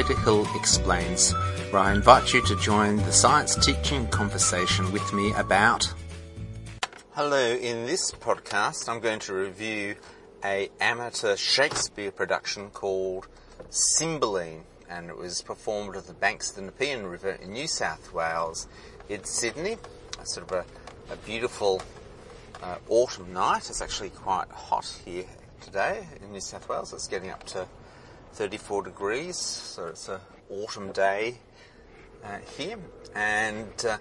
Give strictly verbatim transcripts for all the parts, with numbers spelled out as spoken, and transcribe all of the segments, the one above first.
Doctor Hill Explains, where I invite you to join the science teaching conversation with me about... Hello, in this podcast I'm going to review a amateur Shakespeare production called Cymbeline, and it was performed at the banks of the Nepean River in New South Wales in Sydney. It's sort of a, a beautiful uh, autumn night. It's actually quite hot here today in New South Wales. It's getting up to thirty-four degrees, so it's an autumn day uh, here. And uh,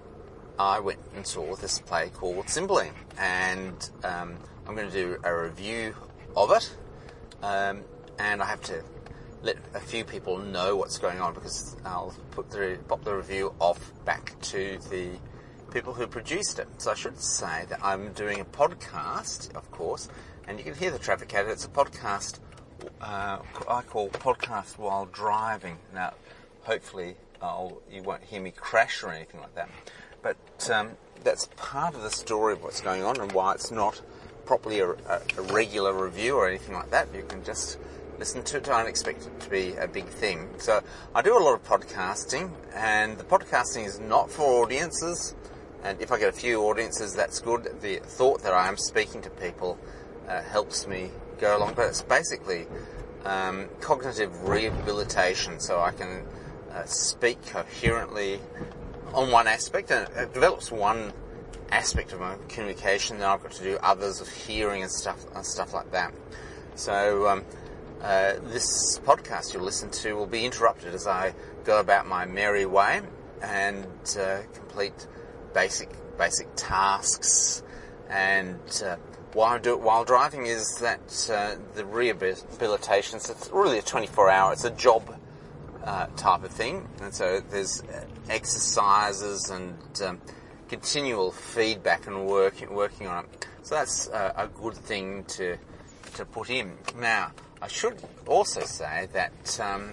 I went and saw this play called Cymbeline, and um, I'm going to do a review of it. Um, and I have to let a few people know what's going on, because I'll put the, pop the review off back to the people who produced it. So I should say that I'm doing a podcast, of course, and you can hear the traffic at it. It's a podcast uh, I call Podcast While Driving. Now, hopefully I'll, you won't hear me crash or anything like that. But um, that's part of the story of what's going on and why it's not properly a, a, a regular review or anything like that. You can just listen to it. Don't expect it to be a big thing. So I do a lot of podcasting, and the podcasting is not for audiences. And if I get a few audiences, that's good. The thought that I am speaking to people uh, helps me go along. But it's basically um, cognitive rehabilitation, so I can uh, speak coherently on one aspect, and it develops one aspect of my communication. Then I've got to do others of hearing and stuff and stuff like that. So um, uh, this podcast you'll listen to will be interrupted as I go about my merry way and uh, complete basic basic tasks. And uh, why I do it while driving is that uh, the rehabilitation, so it's really a twenty-four hour, it's a job uh, type of thing, and so there's exercises and um, continual feedback and work, working on it. So that's uh, a good thing to to put in. Now, I should also say that um,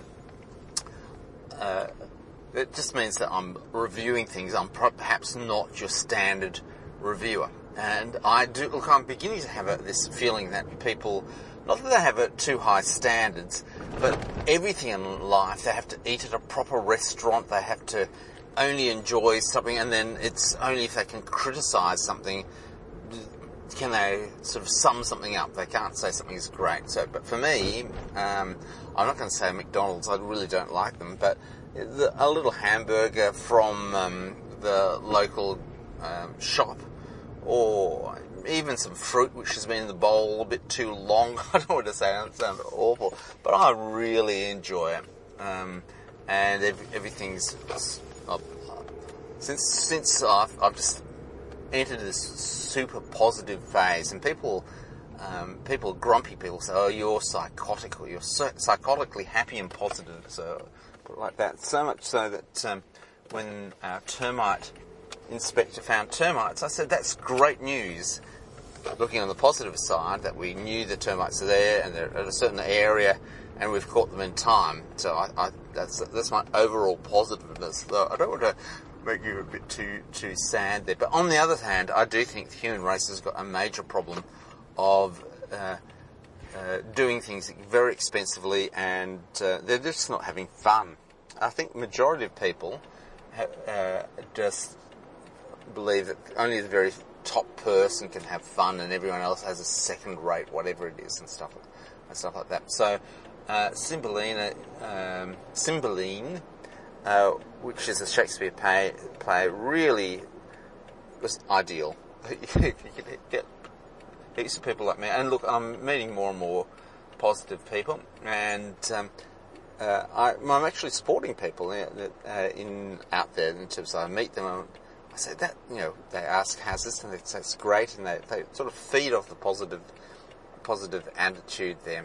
uh, it just means that I'm reviewing things. I'm perhaps not your standard reviewer. And I do, look, I'm beginning to have a, this feeling that people, not that they have a, too high standards, but everything in life, they have to eat at a proper restaurant, they have to only enjoy something, and then it's only if they can criticise something can they sort of sum something up. They can't say something is great. So, but for me, um, I'm not going to say McDonald's, I really don't like them, but the, a little hamburger from um, the local um, shop, or even some fruit which has been in the bowl a bit too long. I don't want to say it, it sounds awful, but I really enjoy it. Um, and every, everything's uh, since since I've, I've just entered this super positive phase, and people, um, people, grumpy people say, "Oh, you're psychotic, or you're so, psychotically happy and positive." So put it like that. So much so that um, when our termite inspector found termites, I said, that's great news. Looking on the positive side, that we knew the termites are there and they're at a certain area and we've caught them in time. So I, I, that's that's my overall positiveness. So I don't want to make you a bit too too sad there. But on the other hand, I do think the human race has got a major problem of uh, uh, doing things very expensively, and uh, they're just not having fun. I think the majority of people ha- uh, just believe that only the very top person can have fun and everyone else has a second rate whatever it is, and stuff and stuff like that. So uh, Cymbeline, um, Cymbeline uh, which is a Shakespeare play, play really was ideal. You could get heaps of people like me, and look, I'm meeting more and more positive people, and um, uh, I, I'm actually supporting people in, uh, in out there in terms of I meet them and I say that, you know, they ask, how's this? And they say, it's great. And they, they sort of feed off the positive, positive attitude there.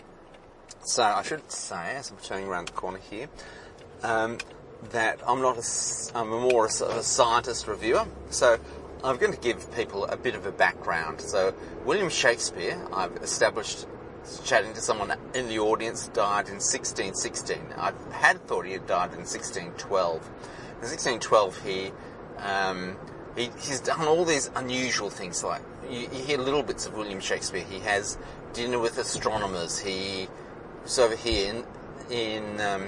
So I should say, as I'm turning around the corner here, um, that I'm not a, I'm a more a, a scientist reviewer. So I'm going to give people a bit of a background. So William Shakespeare, I've established, chatting to someone in the audience, died in sixteen sixteen. I had thought he had died in sixteen twelve. In sixteen twelve, he Um, he, he's done all these unusual things. Like you, you hear little bits of William Shakespeare. He has dinner with astronomers. He was over here in, in um,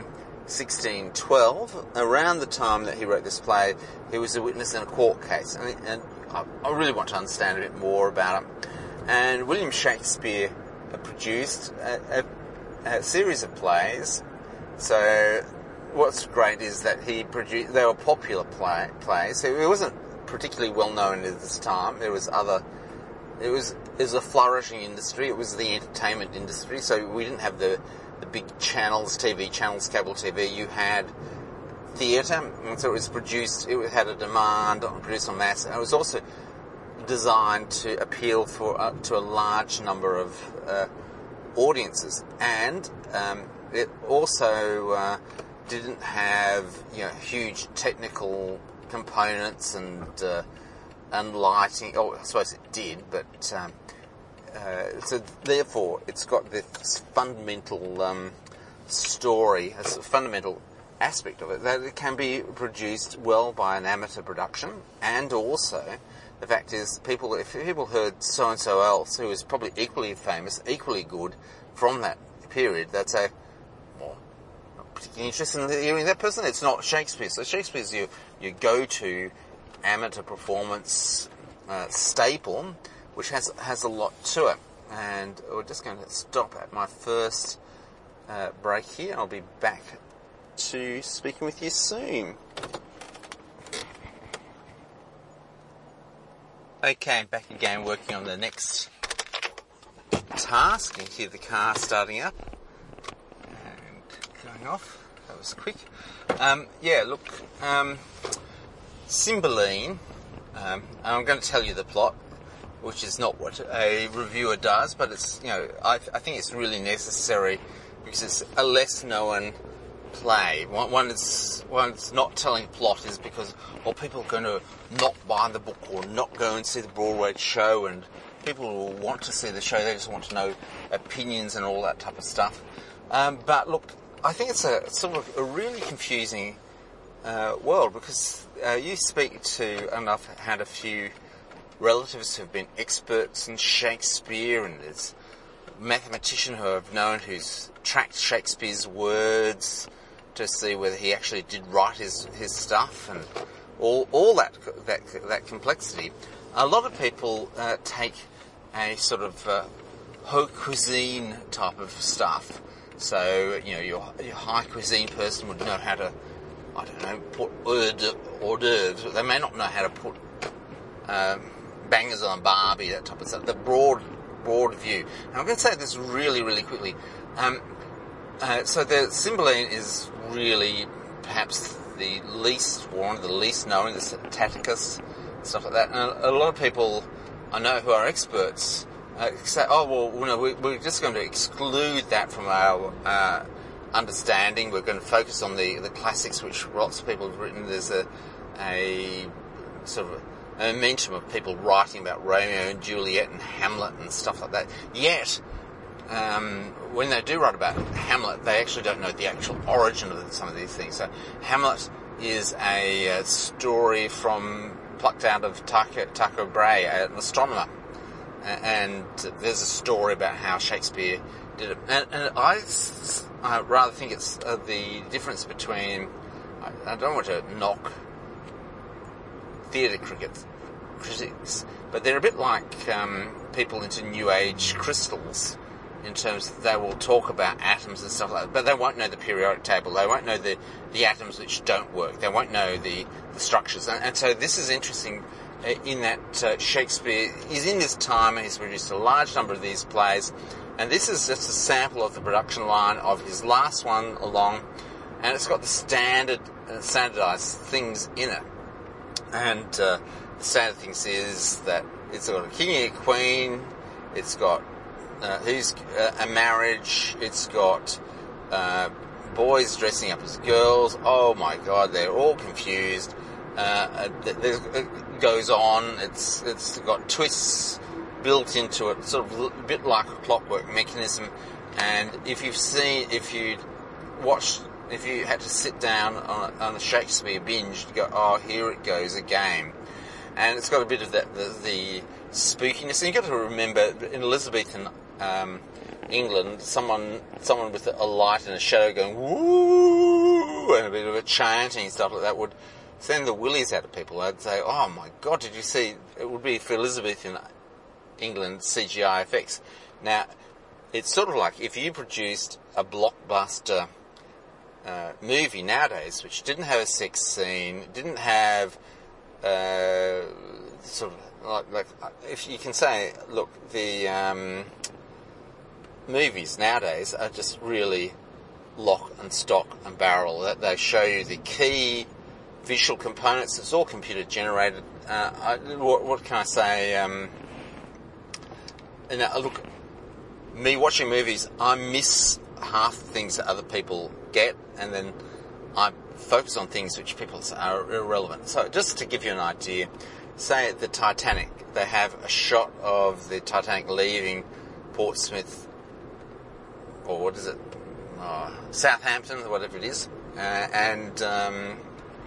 sixteen twelve, around the time that he wrote this play, he was a witness in a court case. And, and I, I really want to understand a bit more about it. And William Shakespeare produced a, a, a series of plays. So what's great is that he produced, they were popular play, plays. So it wasn't particularly well known at this time. There was other, it was, it was a flourishing industry. It was the entertainment industry. So we didn't have the, the big channels, T V channels, cable T V. You had theatre, and so it was produced, it had a demand, produced en masse. And it was also designed to appeal for uh, to a large number of uh, audiences. And um, it also uh, didn't have, you know, huge technical components and uh, and lighting. Oh, I suppose it did, but um, uh, so therefore it's got this fundamental um, story, a fundamental aspect of it, that it can be produced well by an amateur production. And also the fact is, people if people heard so and so else who was probably equally famous, equally good from that period, they'd say, well, not particularly interested in hearing that person. It's not Shakespeare. So Shakespeare's your your go-to amateur performance uh, staple, which has has a lot to it. And we're just going to stop at my first uh, break here. I'll be back to speaking with you soon. Okay, back again, working on the next task. You can hear the car starting up and going off. That was quick. Um, yeah, look, um, Cymbeline, um, I'm going to tell you the plot, which is not what a reviewer does, but it's, you know, I, I think it's really necessary because it's a less known play. One, one is one's not telling plot is because, well, people are going to not buy the book or not go and see the Broadway show, and people will want to see the show. They just want to know opinions and all that type of stuff. Um, but look, I think it's a sort of a really confusing uh, world because uh, you speak to, and I've had a few relatives who've been experts in Shakespeare, and there's a mathematician who I've known who's tracked Shakespeare's words to see whether he actually did write his, his stuff, and all all that that that complexity. A lot of people uh, take a sort of uh, haute cuisine type of stuff. So, you know, your, your high cuisine person would know how to, I don't know, put hors d'oeuvres. They may not know how to put um, bangers on Barbie, that type of stuff. The broad broad view. And I'm going to say this really, really quickly. Um, uh, so the Cymbeline is really perhaps the least, or one of the least known, the Tacticus, stuff like that. And a, a lot of people I know who are experts uh, say, oh, well, you know, we, we're just going to exclude that from our uh, understanding. We're going to focus on the, the classics, which lots of people have written. There's a, a sort of a momentum of people writing about Romeo and Juliet and Hamlet and stuff like that. Yet, um, when they do write about Hamlet, they actually don't know the actual origin of some of these things. So Hamlet is a, a story from plucked out of Tycho, Tycho Brahe, an astronomer. And there's a story about how Shakespeare did it. And, and I, I rather think it's uh, the difference between, I, I don't want to knock theatre cricket critics, but they're a bit like um, people into New Age crystals, in terms that they will talk about atoms and stuff like that, but they won't know the periodic table. They won't know the, the atoms which don't work. They won't know the, the structures. And, and so this is interesting uh, in that uh, Shakespeare is in this time and he's produced a large number of these plays. And this is just a sample of the production line of his last one along, and it's got the standard, uh, standardized things in it. And uh, the standard things is that it's got a king and a queen, it's got Uh, who's uh, a marriage, it's got uh, boys dressing up as girls. Oh my God, they're all confused. Uh, it goes on, it's it's got twists built into it, sort of a bit like a clockwork mechanism. And if you've seen, if you watched, if you had to sit down on a, on a Shakespeare binge, you go, oh, here it goes again. And it's got a bit of that, the, the spookiness. And you've got to remember, in Elizabethan um, England, someone someone with a light and a shadow going, woo, ooh, and a bit of a chanting, stuff like that, would send the willies out of people. They'd say, oh my God, did you see, it would be for Elizabethan England C G I effects. Now, it's sort of like if you produced a blockbuster uh, movie nowadays, which didn't have a sex scene, didn't have uh, sort of like, like, if you can say, look, the um, movies nowadays are just really lock and stock and barrel. That they show you the key visual components. It's all computer generated. Uh, I, what, what can I say? Um, and uh, look, me watching movies, I miss half the things that other people get, and then I focus on things which people say are irrelevant. So just to give you an idea, say at the Titanic, they have a shot of the Titanic leaving Portsmouth, or what is it, oh, Southampton, whatever it is, uh, and um,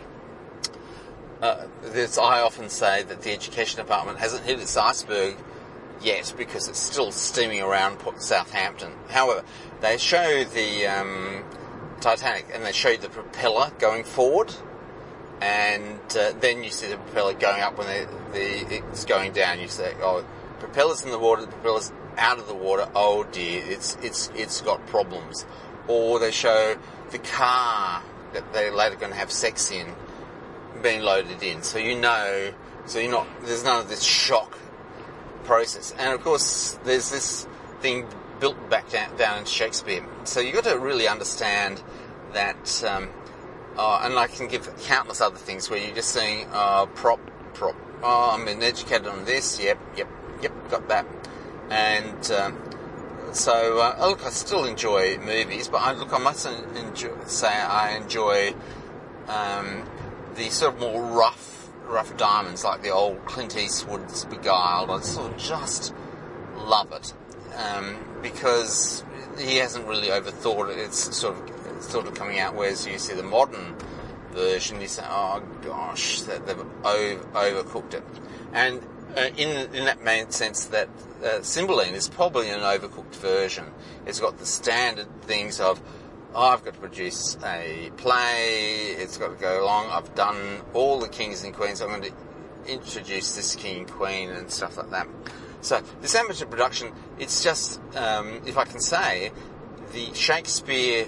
uh, this, I often say that the Education Department hasn't hit its iceberg yet because it's still steaming around Southampton. However, they show the um, Titanic and they show the propeller going forward, and uh, then you see the propeller going up when the, the it's going down. You say, oh, propeller's in the water, the propeller's out of the water, oh dear, it's it's it's got problems. Or they show the car that they're later going to have sex in being loaded in, so you know, so you're not, there's none of this shock process. And of course there's this thing built back down, down in Shakespeare, so you've got to really understand that, um, uh, and I can give countless other things where you're just saying, uh, prop, prop, oh, I'm been educated on this, yep, yep, yep, got that. And um, so, uh, look, I still enjoy movies, but I, look, I must enjoy, say I enjoy um, the sort of more rough, rough diamonds, like the old Clint Eastwood's Beguiled. I sort of just love it, um, because he hasn't really overthought it. It's sort of it's sort of coming out, whereas you see the modern version, you say, oh gosh, that they've over, overcooked it. And uh, in in that main sense, that uh, Cymbeline is probably an overcooked version. It's got the standard things of, oh, I've got to produce a play, it's got to go along, I've done all the kings and queens, I'm going to introduce this king and queen and stuff like that. So this amateur production, it's just, um, if I can say, the Shakespeare,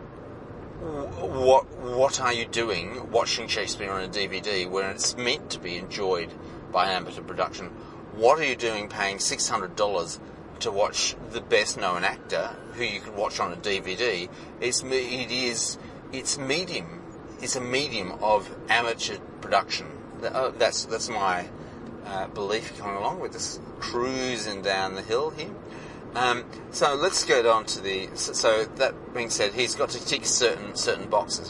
what what are you doing watching Shakespeare on a D V D when it's meant to be enjoyed by an amateur production? What are you doing paying six hundred dollars to watch the best known actor who you could watch on a D V D? It's, it is, it's medium, it's a medium of amateur production. That's, that's my uh, belief coming along with this cruising down the hill here. Um, so let's go on to the, so, so that being said, he's got to tick certain, certain boxes.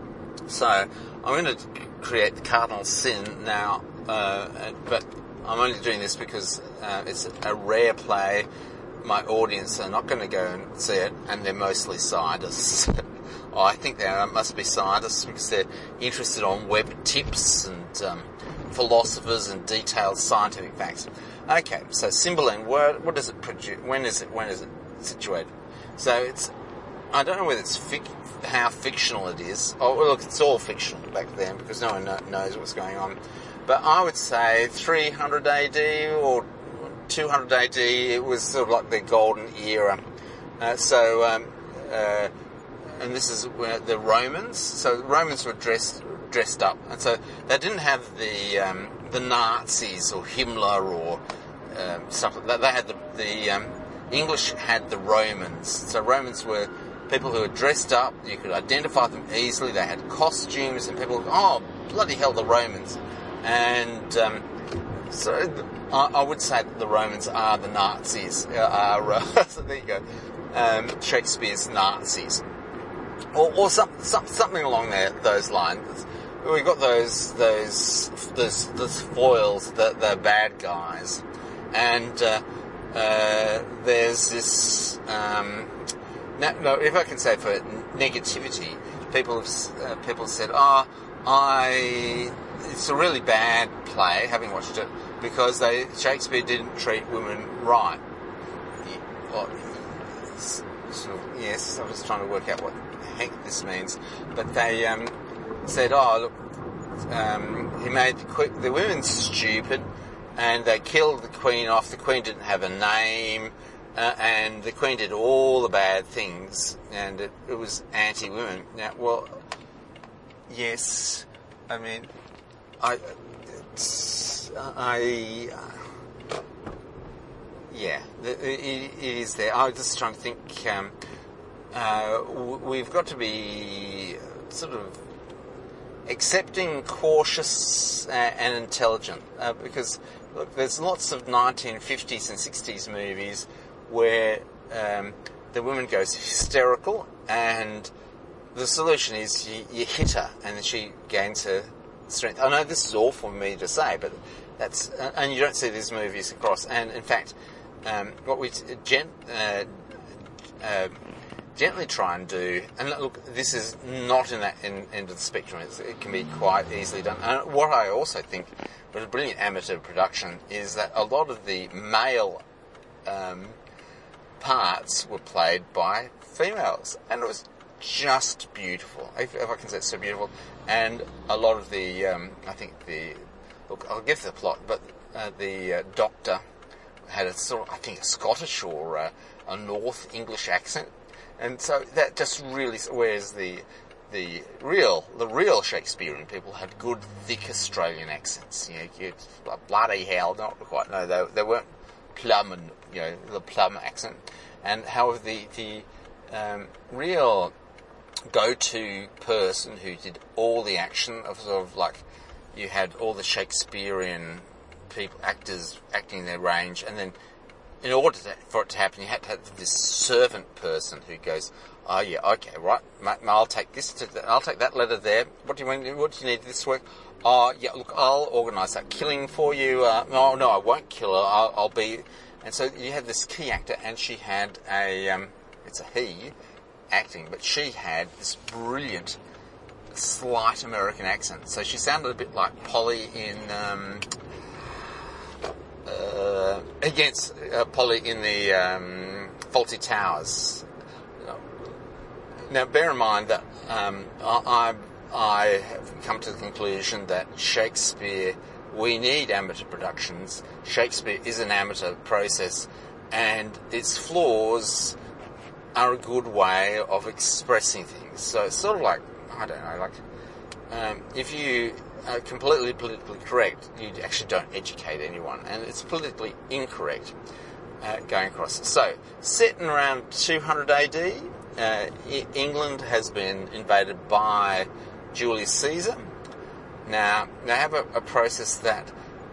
So I'm going to create the cardinal sin now, uh, but I'm only doing this because uh, it's a rare play. My audience are not going to go and see it, and they're mostly scientists. oh, I think they must be scientists because they're interested on web tips and um, philosophers and detailed scientific facts. Okay, so Cymbeline, what, what does it produce? When is it? When is it situated? So it's, I don't know whether it's fic, how fictional it is. Oh, well, look, it's all fictional back then because no one know, knows what's going on. But I would say three hundred A D or two hundred A D, it was sort of like the golden era. Uh, so, um, uh, and this is where the Romans, so the Romans were dressed dressed up. And so they didn't have the um, the Nazis or Himmler or um, stuff like that. They had the, the um, English had the Romans. So Romans were people who were dressed up. You could identify them easily. They had costumes and people, oh, bloody hell, the Romans. And um, so I, I would say that the Romans are the Nazis. Uh, are, uh, so there you go. Um, Shakespeare's Nazis. Or, or some, some, something along there, those lines. We've got those those those, those foils, the, the bad guys. And uh, uh, there's this... Um, no, if I can say for negativity, people have, uh, people have said, oh, I... It's a really bad play, having watched it, because they Shakespeare didn't treat women right. He, well, so, yes, I was trying to work out what heck this means, but they um, said, oh, look, um, he made the, que- the women stupid, and they killed the Queen off. The Queen didn't have a name, uh, and the Queen did all the bad things, and it, it was anti-women. Now, well, yes, I mean, I, it's, I, uh, yeah, it, it is there. I was just trying to think, um, uh, we've got to be sort of accepting, cautious, uh, and intelligent, uh, because look, there's lots of nineteen fifties and sixties movies where um, the woman goes hysterical, and the solution is you, you hit her, and then she gains her strength. I know this is awful for me to say, but that's uh, and you don't see these movies across. And in fact, um, what we gent, uh, uh, gently try and do, and look, this is not in that in, end of the spectrum. It's, it can be quite easily done. And what I also think was a brilliant amateur production is that a lot of the male um, parts were played by females, and it was just beautiful. If, if I can say it's so beautiful. And a lot of the, um, I think the, look, I'll get to the plot, but uh, the uh, doctor had a sort of, I think, a Scottish or uh, a North English accent. And so that just really, whereas the the real the real Shakespearean people had good, thick Australian accents. You know, you, bloody hell, not quite. No, they they weren't plum and you know the plum accent. And however, the the um, real go-to person who did all the action of sort of like you had all the Shakespearean people actors acting their range, and then in order to, for it to happen, you had to have this servant person who goes, "Oh yeah, okay, right, mate, I'll take this, to the, I'll take that letter there. What do you want? What do you need this week? Oh yeah, look, I'll organise that killing for you. Uh, no, no, I won't kill her. I'll, I'll be." And so you had this key actor, and she had a, um, it's a he, acting, but she had this brilliant, slight American accent. So she sounded a bit like Polly in. Um, Uh, against uh, Polly in the um, Fawlty Towers. Now, bear in mind that um, I, I have come to the conclusion that Shakespeare, we need amateur productions. Shakespeare is an amateur process, and its flaws are a good way of expressing things. So it's sort of like, I don't know, like um, if you Uh, completely politically correct, you actually don't educate anyone, and it's politically incorrect uh, going across. So, set in around two hundred A D, uh, I- England has been invaded by Julius Caesar. Now, they have a, a process that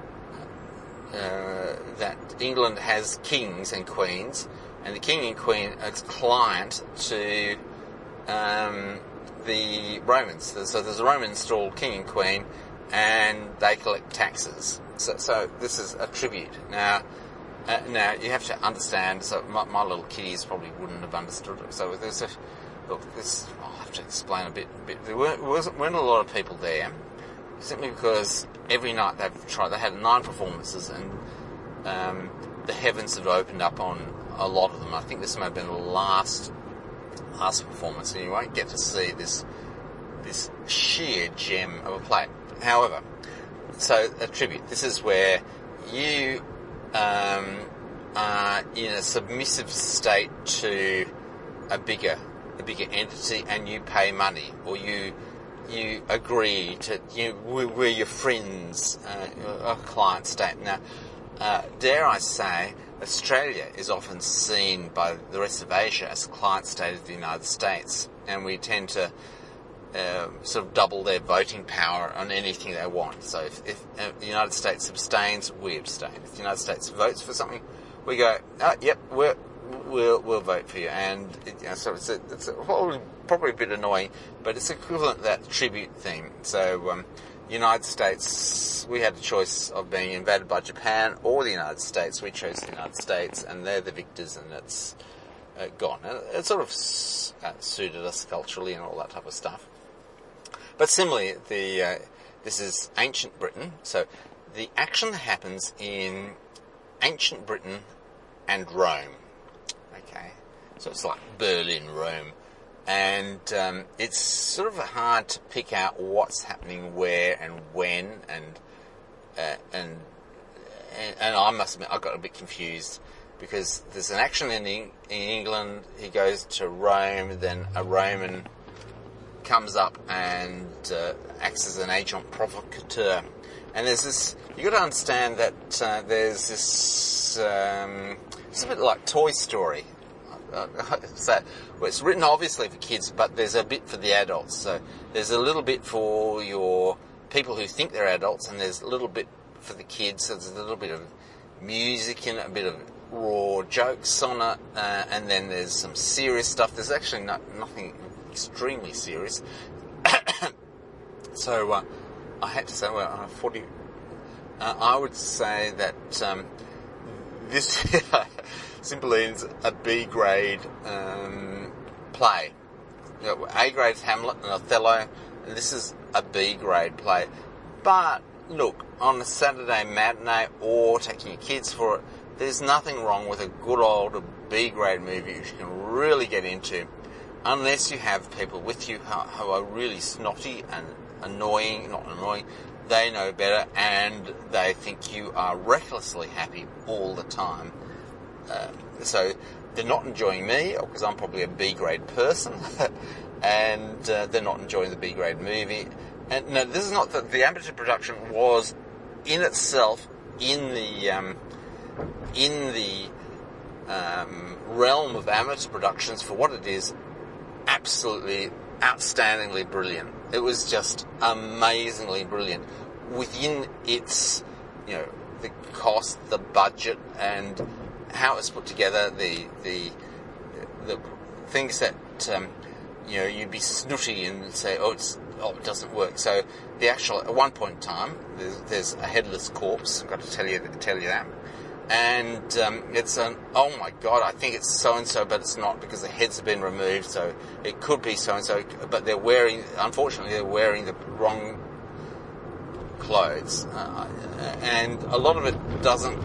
uh, that England has kings and queens, and the king and queen are client to um, the Romans. So there's a Roman installed king and queen, and they collect taxes. So, so this is a tribute. Now, uh, now you have to understand. So my, my little kiddies probably wouldn't have understood it. So there's a look. This I'll have to explain a bit. A bit. There weren't, wasn't, weren't a lot of people there, simply because every night they've tried. They had nine performances, and um, the heavens had opened up on a lot of them. I think this may have been the last. last performance, and you won't get to see this this sheer gem of a play. However, so a tribute. This is where you um, are in a submissive state to a bigger a bigger entity, and you pay money, or you you agree to you we're your friends, uh, a client state. Now, uh, dare I say, Australia is often seen by the rest of Asia as a client state of the United States, and we tend to uh, sort of double their voting power on anything they want. So if, if uh, the United States abstains, we abstain. If the United States votes for something, we go, oh, yep, we're, we'll we'll vote for you. And it, you know, so it's, a, it's a, probably, probably a bit annoying, but it's equivalent to that tribute thing. So um, United States, we had the choice of being invaded by Japan or the United States. We chose the United States, and they're the victors, and it's uh, gone. And it sort of uh, suited us culturally and all that type of stuff. But similarly, the uh, this is ancient Britain, so the action happens in ancient Britain and Rome. Okay, so it's like Berlin, Rome, and um, it's sort of hard to pick out what's happening where and when, and uh, and, and and I must admit I got a bit confused, because there's an action in, in England, he goes to Rome, then a Roman comes up and uh, acts as an agent provocateur. And there's this, you've got to understand that uh, there's this, um, it's a bit like Toy Story. Uh, so, well, it's written obviously for kids, but there's a bit for the adults. So there's a little bit for your people who think they're adults, and there's a little bit for the kids. So there's a little bit of music in it, a bit of raw jokes on it, uh, and then there's some serious stuff. There's actually not, nothing extremely serious. so uh, I had to say, well, uh, forty. Uh, I would say that um, this Cymbeline's a B grade um, play. You know, A grade's Hamlet and Othello, and this is a B grade play. But look, on a Saturday matinee or taking your kids for it, there's nothing wrong with a good old B grade movie which you can really get into, unless you have people with you who, who are really snotty and annoying, not annoying, they know better, and they think you are recklessly happy all the time. Uh, so they're not enjoying me, because I'm probably a B grade person, and uh, they're not enjoying the B grade movie. And no, this is not that the amateur production was in itself in the um, in the um, realm of amateur productions for what it is, absolutely outstandingly brilliant. It was just amazingly brilliant within its, you know, the cost, the budget, and how it's put together. The the the things that um, you know, you'd be snooty and say, oh, it's oh, it doesn't work. So the actual, at one point in time, there's, there's a headless corpse. I've got to tell you tell you that. And um, it's an, oh my God, I think it's so-and-so, but it's not, because the heads have been removed, so it could be so-and-so, but they're wearing, unfortunately, they're wearing the wrong clothes. Uh, and a lot of it doesn't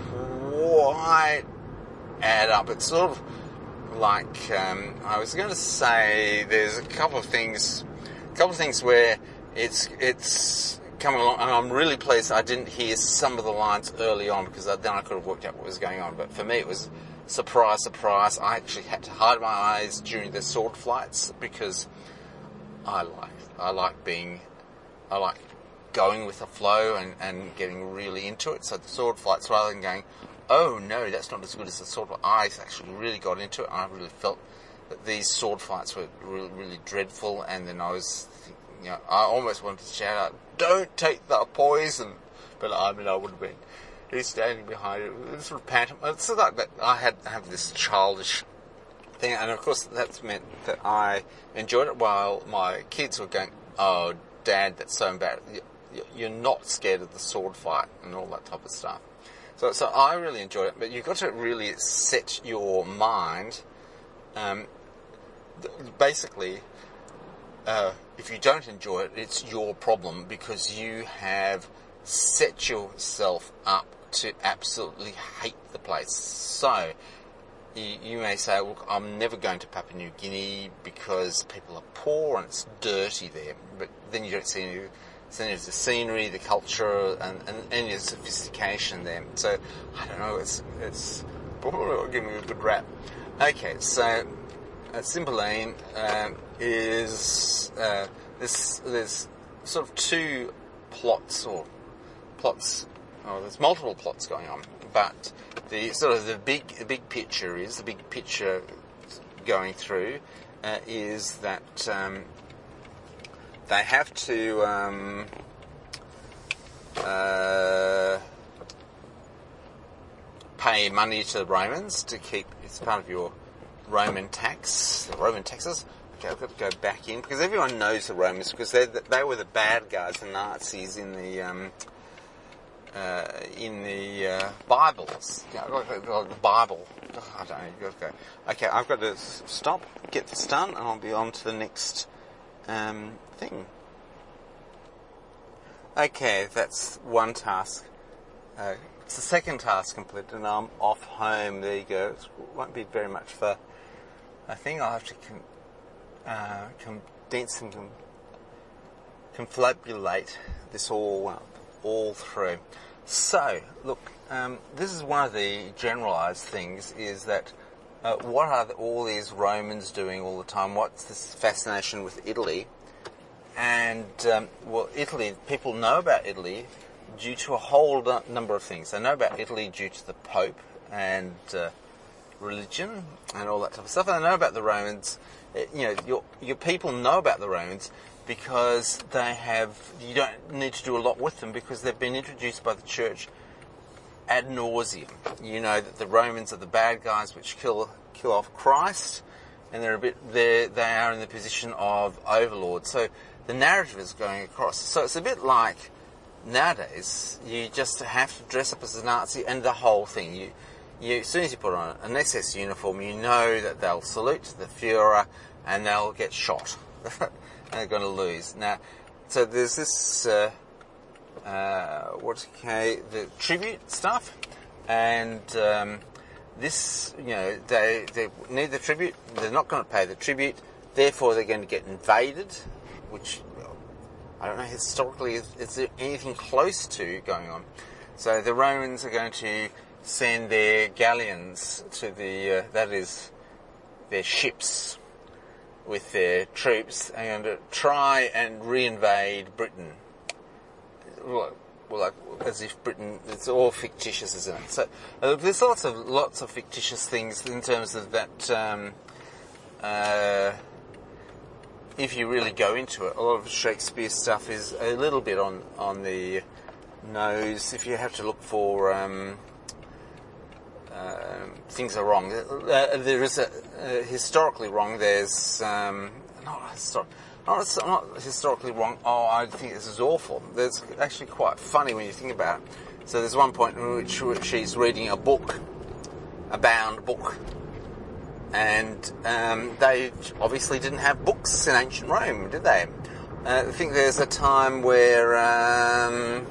quite add up. It's sort of like, um, I was going to say, there's a couple of things, a couple of things where it's, it's, coming along, and I'm really pleased I didn't hear some of the lines early on, because then I could have worked out what was going on. But for me, it was surprise, surprise. I actually had to hide my eyes during the sword fights, because I like I like being I like going with the flow and, and getting really into it. So the sword fights, rather than going, oh no, that's not as good as the sword fight, I actually really got into it. I really felt that these sword fights were really, really dreadful, and then I was thinking, you know, I almost wanted to shout out, don't take the poison. But I mean, I would have been, he's standing behind it. It was sort of pantomime. It's sort of like that. I had have this childish thing, and of course that's meant that I enjoyed it, while my kids were going, oh, Dad, that's so embarrassing. You're not scared of the sword fight and all that type of stuff. So, so I really enjoyed it, but you've got to really set your mind, um, basically, Uh, if you don't enjoy it, it's your problem, because you have set yourself up to absolutely hate the place. So, you, you may say, look, I'm never going to Papua New Guinea because people are poor and it's dirty there. But then you don't see any, see any of the scenery, the culture, and, and any of the sophistication there. So, I don't know, it's, it's probably giving me a good rap. Okay, so, uh, Cymbeline, um, is uh, this, there's sort of two plots, or plots, oh, there's multiple plots going on, but the sort of the big the big picture is, the big picture going through uh, is that um, they have to um, uh, pay money to the Romans to keep, it's part of your Roman tax, the Roman taxes. Okay, I've got to go back in, because everyone knows the Romans, because they they were the bad guys, the Nazis in the um, uh, in the uh, Bibles. Yeah, the Bible. Oh, I don't know. You've got to go. Okay, I've got to stop, get this done, and I'll be on to the next um, thing. Okay, that's one task. Uh, it's the second task complete, and I'm off home. There you go. It won't be very much for. I think I'll have to. Con- uh, condense and com- confabulate this all all through. So, look, um, this is one of the generalised things, is that uh, what are the, all these Romans doing all the time? What's this fascination with Italy? And, um, well, Italy, people know about Italy due to a whole number of things. They know about Italy due to the Pope and uh, religion and all that type of stuff. And they know about the Romans. You know, your your people know about the Romans because they have, you don't need to do a lot with them because they've been introduced by the church ad nauseum. You know that the Romans are the bad guys which kill kill off Christ, and they're a bit they they are in the position of overlords. So the narrative is going across. So it's a bit like nowadays, you just have to dress up as a Nazi and the whole thing. You, you, as soon as you put on an S S uniform, you know that they'll salute the Führer and they'll get shot. And they're going to lose. Now, so there's this, uh, uh, what's okay, the tribute stuff, and um, this, you know, they, they need the tribute, they're not going to pay the tribute, therefore they're going to get invaded, which I don't know historically, is, is there anything close to going on? So the Romans are going to send their galleons to the, uh, that is, their ships with their troops, and going to try and reinvade Britain. Well, like, as if Britain, it's all fictitious, isn't it? So uh, there's lots of lots of fictitious things in terms of that. Um, uh, if you really go into it, a lot of Shakespeare stuff is a little bit on, on the nose. If you have to look for um, uh, things are wrong, uh, there is a uh, historically wrong. There's um, not historic, not, not historically wrong. Oh, I think this is awful. It's actually quite funny when you think about it. So there's one point in which, which she's reading a book, a bound book. And um, they obviously didn't have books in ancient Rome, did they? Uh, I think there's a time where, um,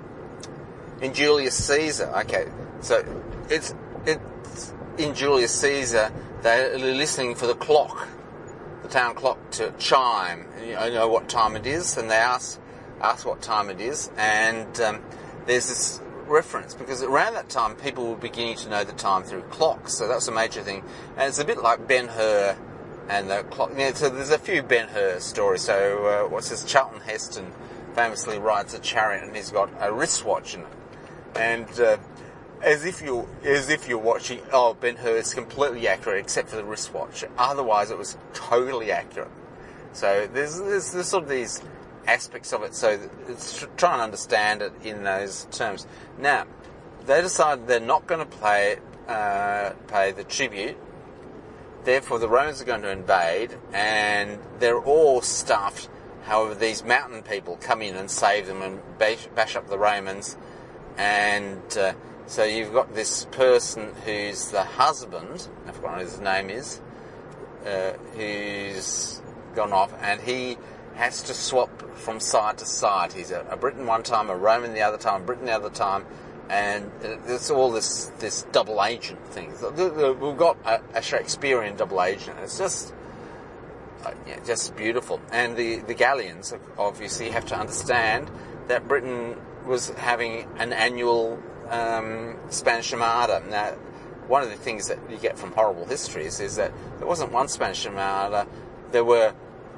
in Julius Caesar, okay, so it's, it's in Julius Caesar, they're listening for the clock, the town clock to chime. You know what time it is, and they ask, ask what time it is, and um, there's this reference, because around that time people were beginning to know the time through clocks, so that's a major thing. And it's a bit like Ben-Hur and the clock. Yeah, so there's a few Ben-Hur stories. So uh, what's this? Charlton Heston famously rides a chariot and he's got a wristwatch in it, and uh, as if you as if you're watching. Oh, Ben-Hur is completely accurate except for the wristwatch. Otherwise, it was totally accurate. So there's there's, there's sort of these aspects of it, so it's try and understand it in those terms. Now, they decided they're not going to pay uh, pay the tribute. Therefore, the Romans are going to invade, and they're all stuffed. However, these mountain people come in and save them and bash, bash up the Romans. And uh, so you've got this person who's the husband, I forgot what his name is, uh, who's gone off, and he has to swap from side to side. He's a, a Briton one time, a Roman the other time, a Briton the other time, and it's all this this double agent thing. We've got a, a Shakespearean double agent. It's just uh, yeah, just beautiful. And the, the galleons obviously have to understand that Britain was having an annual um, Spanish Armada. Now, one of the things that you get from horrible histories is that there wasn't one Spanish Armada, there were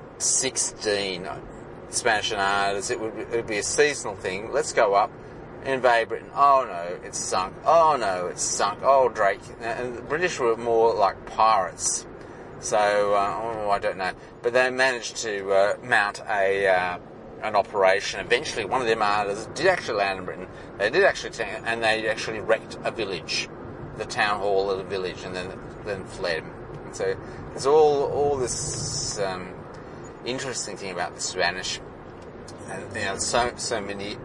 sixteen Spanish Armadas. It would, it would be a seasonal thing. Let's go up, invade Britain. Oh no, it's sunk. Oh no, it's sunk. Oh, Drake. And the British were more like pirates. So, uh, oh, I don't know. But they managed to uh, mount a uh, an operation. Eventually, one of their armadas did actually land in Britain. They did actually, t- and they actually wrecked a village, the town hall of the village, and then then fled. And so there's all all this Um, interesting thing about the Spanish, and you know, so so many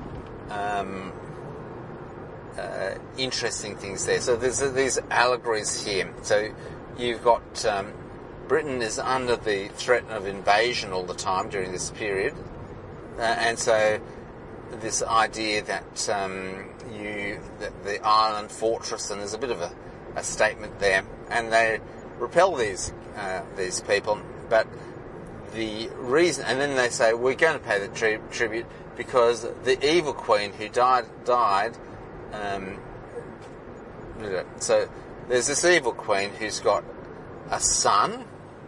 um, uh, interesting things there. So there's uh, these allegories here. So you've got um, Britain is under the threat of invasion all the time during this period, uh, and so this idea that um, you that the island fortress, and there's a bit of a, a statement there, and they repel these uh, these people. but the reason, and then they say we're going to pay the tri- tribute because the evil queen who died died. Um, so there's this evil queen who's got a son,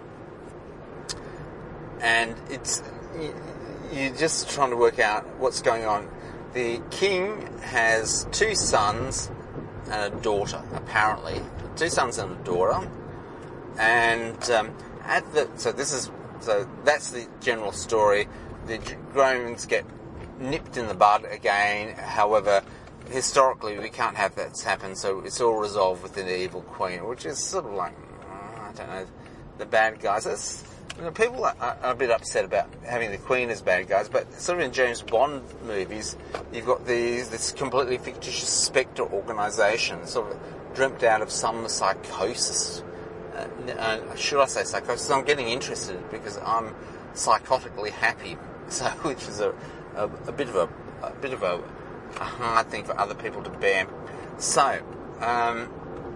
and it's you're just trying to work out what's going on. The king has two sons and a daughter, apparently. Two sons and a daughter. And um, at the so this is so that's the general story. The Romans get nipped in the bud again. However, historically we can't have that happen, so it's all resolved within the evil queen, which is sort of like, I don't know, the bad guys. It's, you know, people are, are a bit upset about having the Queen as bad guys, but sort of in James Bond movies, you've got these this completely fictitious Spectre organisation, sort of dreamt out of some psychosis. Uh, uh, should I say psychosis? I'm getting interested because I'm psychotically happy, so which is a, a, a bit of a, a bit of a, a hard thing for other people to bear. So. Um,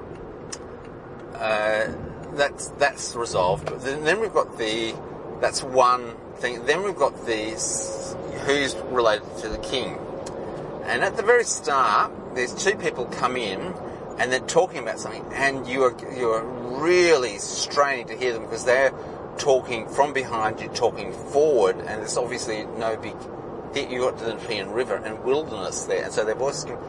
uh, That's that's resolved. But then, then we've got the that's one thing. Then we've got the who's related to the king. And at the very start, there's two people come in, and they're talking about something, and you are you are really straining to hear them because they're talking from behind you, talking forward, and there's obviously no big. You got the Nepean River and wilderness there, and so their voices go,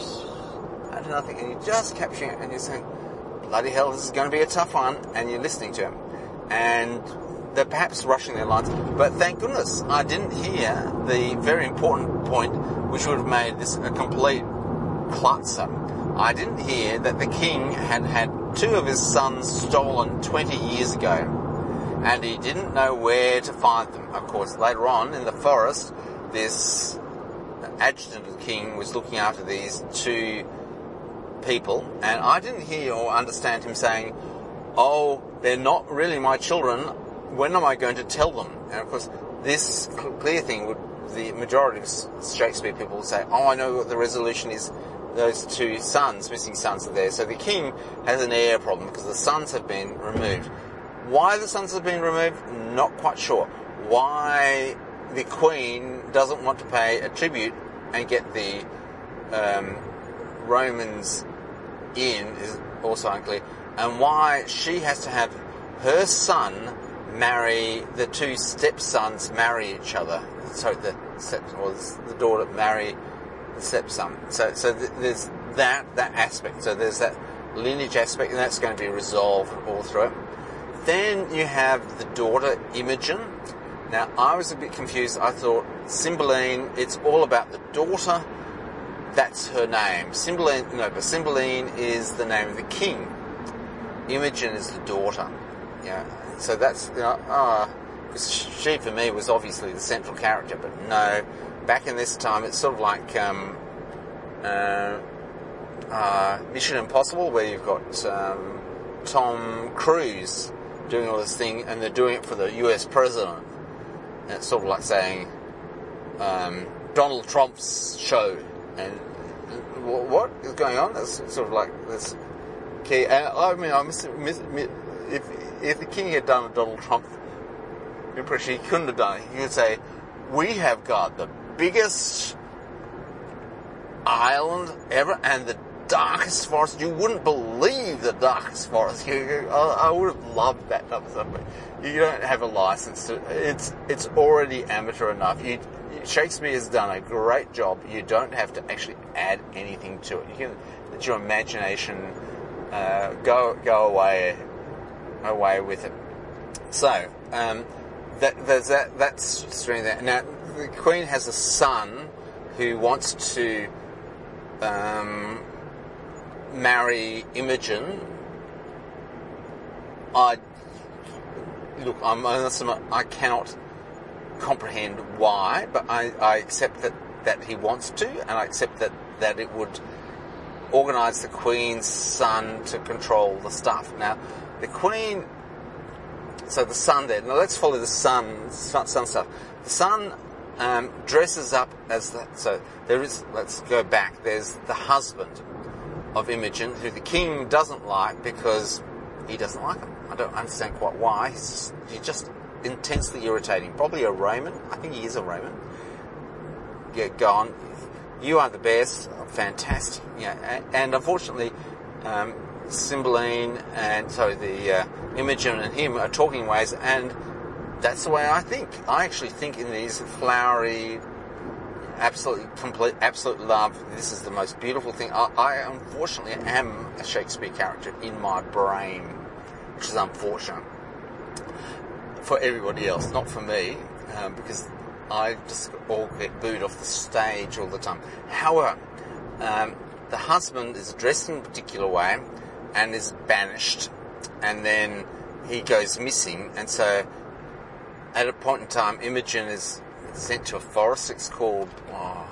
I don't know, and you're just capturing it, and you're saying, bloody hell, this is going to be a tough one, and you're listening to them. And they're perhaps rushing their lines. But thank goodness I didn't hear the very important point, which would have made this a complete klutzer. I didn't hear that the king had had two of his sons stolen twenty years ago, and he didn't know where to find them. Of course, later on in the forest, this adjutant of the king was looking after these two people, and I didn't hear or understand him saying, oh, they're not really my children, when am I going to tell them? And of course, this clear thing would, the majority of Shakespeare people would say, oh, I know what the resolution is, those two sons, missing sons are there. So the king has an heir problem because the sons have been removed. Why the sons have been removed? Not quite sure. Why the queen doesn't want to pay a tribute and get the um, Romans in is also unclear, and why she has to have her son marry the two stepsons marry each other. So the step or the daughter marry the stepson. So so th- there's that that aspect. So there's that lineage aspect, and that's going to be resolved all through it. Then you have the daughter Imogen. Now I was a bit confused. I thought Cymbeline, it's all about the daughter. That's her name. Cymbeline, no, but Cymbeline is the name of the king. Imogen is the daughter. Yeah, so that's, you know, ah, uh, she for me was obviously the central character, but no, back in this time it's sort of like um, uh, uh, Mission Impossible, where you've got um, Tom Cruise doing all this thing, and they're doing it for the U S president. And it's sort of like saying um, Donald Trump's show. And what is going on? That's sort of like this key. And I mean, I miss, miss, miss, if if the king had done a Donald Trump impression, he couldn't have done it. He could say, "We have got the biggest island ever, and the darkest forest. You wouldn't believe the darkest forest." You, I, I would have loved that type of stuff. But you don't have a license to. It's it's already amateur enough. You. Shakespeare has done a great job. You don't have to actually add anything to it. You can let your imagination uh, go go away away with it. So um, that there's that that's string there. Now the Queen has a son who wants to um, marry Imogen. I look. I'm honest, I cannot comprehend why, but I, I accept that, that he wants to, and I accept that, that it would organise the Queen's son to control the stuff. Now, the Queen, so the son there, now let's follow the son, son, son stuff. The son um, dresses up as the, so there is, let's go back, there's the husband of Imogen, who the king doesn't like because he doesn't like him. I don't understand quite why. He's just, he's just intensely irritating. Probably a Roman. I think he is a Roman. Yeah, go on. You are the best. Fantastic. Yeah, and, and unfortunately, um, Cymbeline and so the uh, Imogen and him are talking ways, and that's the way I think. I actually think in these flowery, absolutely complete, absolute love. This is the most beautiful thing. I, I unfortunately am a Shakespeare character in my brain, which is unfortunate for everybody else, not for me, um, because I just all get booed off the stage all the time. However, um, the husband is dressed in a particular way and is banished, and then he goes missing, and so at a point in time, Imogen is sent to a forest. It's called, oh,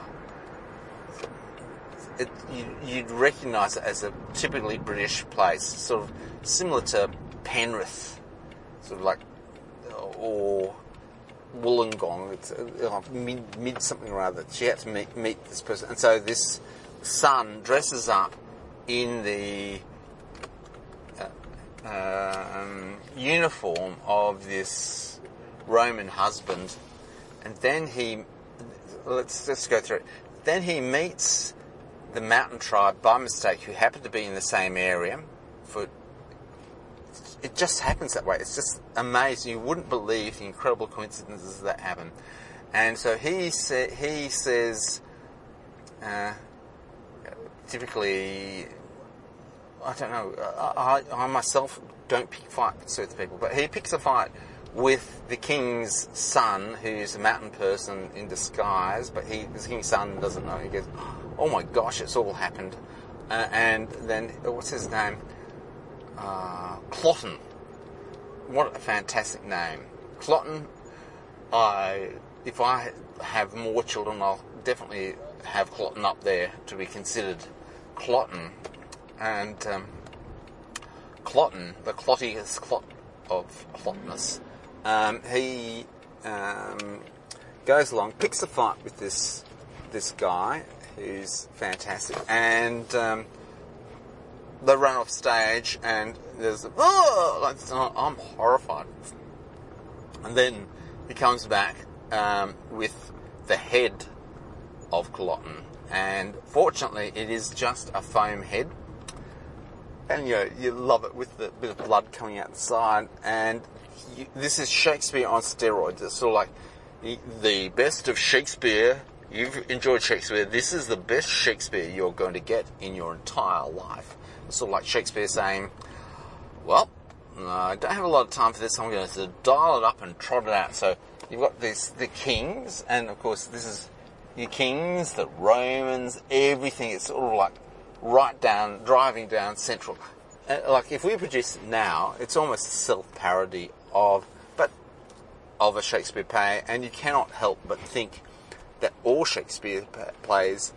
it, you, you'd recognise it as a typically British place, sort of similar to Penrith, sort of like, or Wollongong. It's uh, mid, mid something or other. She had to meet, meet this person, and so this son dresses up in the uh, um, uniform of this Roman husband, and then he let's let's go through it. Then he meets the mountain tribe by mistake, who happen to be in the same area. For it just happens that way. It's just amazing. You wouldn't believe the incredible coincidences that happen. And so he sa- he says, uh, typically, I don't know. I, I myself don't pick fights with people, but he picks a fight with the king's son, who's a mountain person in disguise, but he, the king's son doesn't know. He goes, "Oh my gosh, it's all happened." Uh, and then, what's his name? Uh, Cloten. What a fantastic name. Cloten. I, if I have more children, I'll definitely have Cloten up there to be considered Cloten. And um, Cloten, the clottiest clot of clotness, um, he um, goes along, picks a fight with this this guy who's fantastic, and um, they run off stage, and there's oh, like, I'm horrified. And then he comes back um, with the head of Cloten, and fortunately, it is just a foam head. And you know, you love it with the bit of blood coming out the side. And you, this is Shakespeare on steroids. It's sort of like the, the best of Shakespeare. You've enjoyed Shakespeare. This is the best Shakespeare you're going to get in your entire life. It's sort of like Shakespeare saying, well, I don't have a lot of time for this. I'm going to dial it up and trot it out. So you've got this, the kings, and of course this is your kings, the Romans, everything. It's sort of like right down, driving down central. Uh, like if we produce it now, it's almost a self-parody of, but of a Shakespeare play, and you cannot help but think that all Shakespeare plays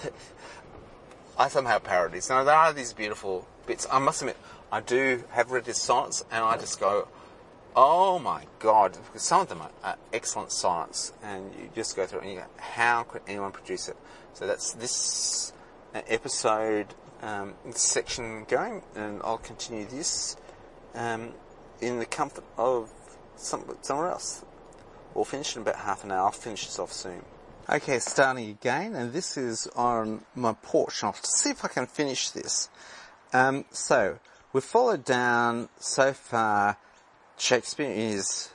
are somehow parodies. Now there are these beautiful bits. I must admit, I do have read his sonnets, and I just go, oh my God, because some of them are, are excellent sonnets, and you just go through it and you go, how could anyone produce it? So that's this episode um, section going, and I'll continue this um, in the comfort of some, somewhere else. We'll finish in about half an hour. I'll finish this off soon. Okay, starting again, and this is on my porch. I'll see if I can finish this. Um, so, we've followed down so far Shakespeare in his,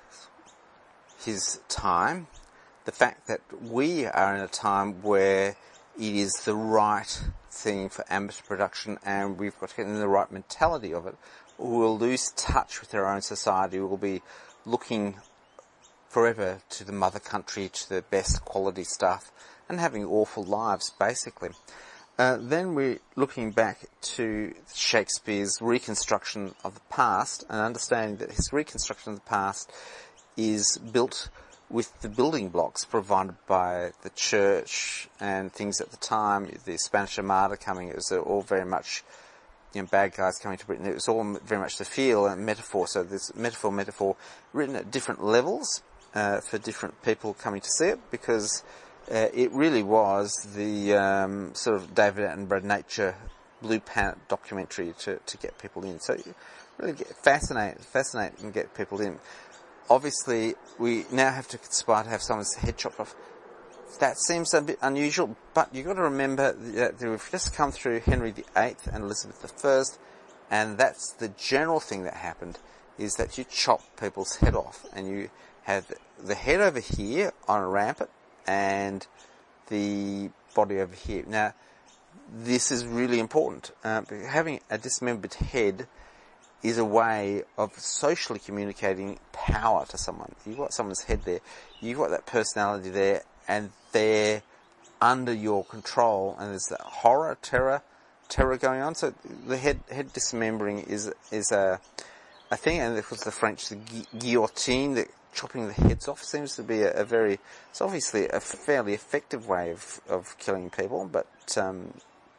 his time, the fact that we are in a time where it is the right thing for amateur production, and we've got to get in the right mentality of it. We'll lose touch with our own society. We'll be looking forever to the mother country, to the best quality stuff, and having awful lives, basically. Uh, then we're looking back to Shakespeare's reconstruction of the past, and understanding that his reconstruction of the past is built with the building blocks provided by the church and things at the time, the Spanish Armada coming. It was all very much, you know, bad guys coming to Britain. It was all very much the feel and metaphor. So there's metaphor, metaphor, written at different levels uh, for different people coming to see it, because uh, it really was the um, sort of David Attenborough nature Blue Planet documentary to, to get people in. So you really get fascinate, fascinate and get people in. Obviously, we now have to conspire to have someone's head chopped off. That seems a bit unusual, but you've got to remember that we've just come through Henry the Eighth and Elizabeth the First, and that's the general thing that happened, is that you chop people's head off, and you have the head over here on a rampart, and the body over here. Now, this is really important. Uh, having a dismembered head is a way of socially communicating power to someone. You've got someone's head there, you've got that personality there, and they're under your control, and there's that horror, terror, terror going on. So the head head dismembering is is a a thing, and of course the French, the gu- guillotine, the chopping the heads off, seems to be a, a very, it's obviously a fairly effective way of of killing people, but um,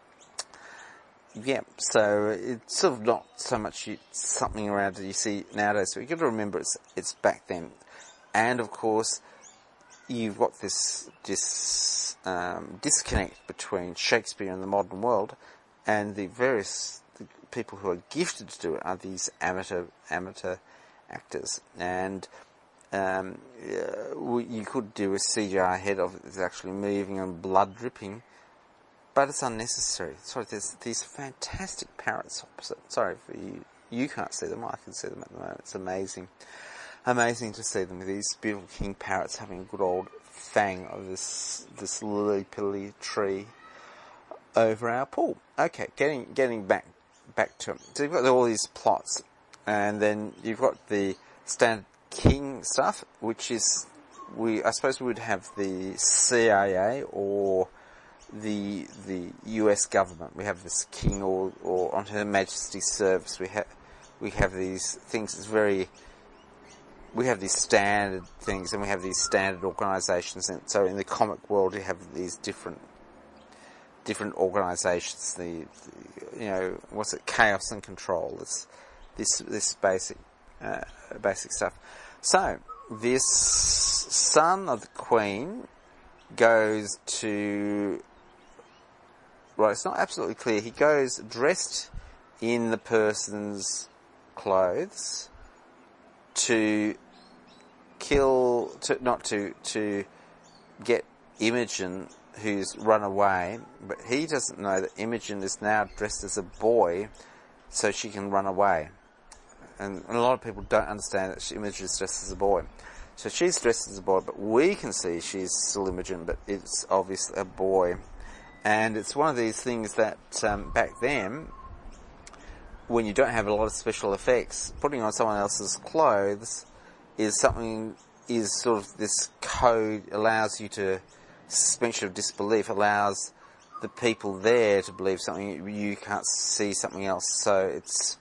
yeah, so it's sort of not so much you, something around that you see nowadays. So you've got to remember it's it's back then, and of course, you've got this this um, disconnect between Shakespeare and the modern world, and the various the people who are gifted to do it are these amateur amateur actors. And um, uh, you could do a C G I head of it that's actually moving and blood dripping, but it's unnecessary. Sorry, there's these fantastic parrots opposite. Sorry for you. You can't see them. I can see them at the moment. It's amazing. Amazing to see them with these beautiful king parrots having a good old fang of this this lily-pilly tree over our pool. Okay, getting getting back back to it. So you've got all these plots, and then you've got the standard king stuff, which is we I suppose we would have the C I A or the the U S government. We have this king or or on Her Majesty's service. We have we have these things. It's very We have these standard things, and we have these standard organisations. And so, in the comic world, you have these different, different organisations. The, the, you know, what's it? Chaos and control. It's this, this basic, uh, basic stuff. So, this son of the Queen goes to. Well, it's not absolutely clear. He goes dressed in the person's clothes to kill, to, not to, to get Imogen, who's run away, but he doesn't know that Imogen is now dressed as a boy, so she can run away. And, and a lot of people don't understand that Imogen is dressed as a boy. So she's dressed as a boy, but we can see she's still Imogen, but it's obviously a boy. And it's one of these things that um, back then, when you don't have a lot of special effects, putting on someone else's clothes is something, is sort of this code allows you to, suspension of disbelief allows the people there to believe something, you can't see something else. So it's,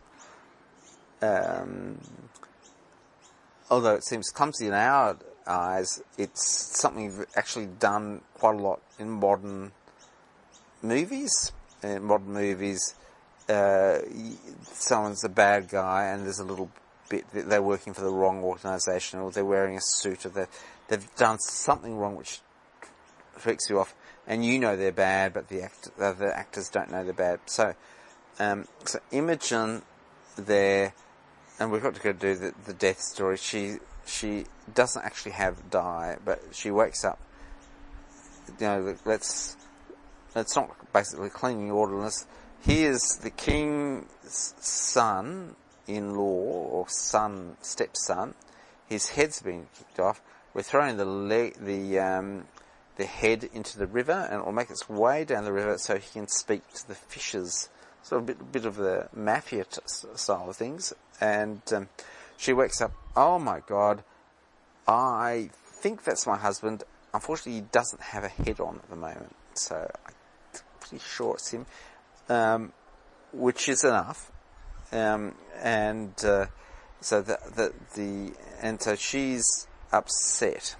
um, although it seems clumsy in our eyes, it's something actually done quite a lot in modern movies. In modern movies, Uh, someone's a bad guy and there's a little bit that they're working for the wrong organisation, or they're wearing a suit, or they've, they've done something wrong which freaks you off, and you know they're bad, but the act, uh, the actors don't know they're bad. So, um, so Imogen there, and we've got to go do the, the death story. She she doesn't actually have die, but she wakes up. You know, let's let's not basically cleaning orderliness. Here's the king's son-in-law, or son, stepson. His head's been kicked off. We're throwing the leg, the um, the head into the river, and it will make its way down the river so he can speak to the fishes. Sort of a bit, bit of the mafia t- style of things. And um, she wakes up. Oh my God! I think that's my husband. Unfortunately, he doesn't have a head on at the moment, so I'm pretty sure it's him. Um, which is enough, um, and uh, so the, the the and so she's upset,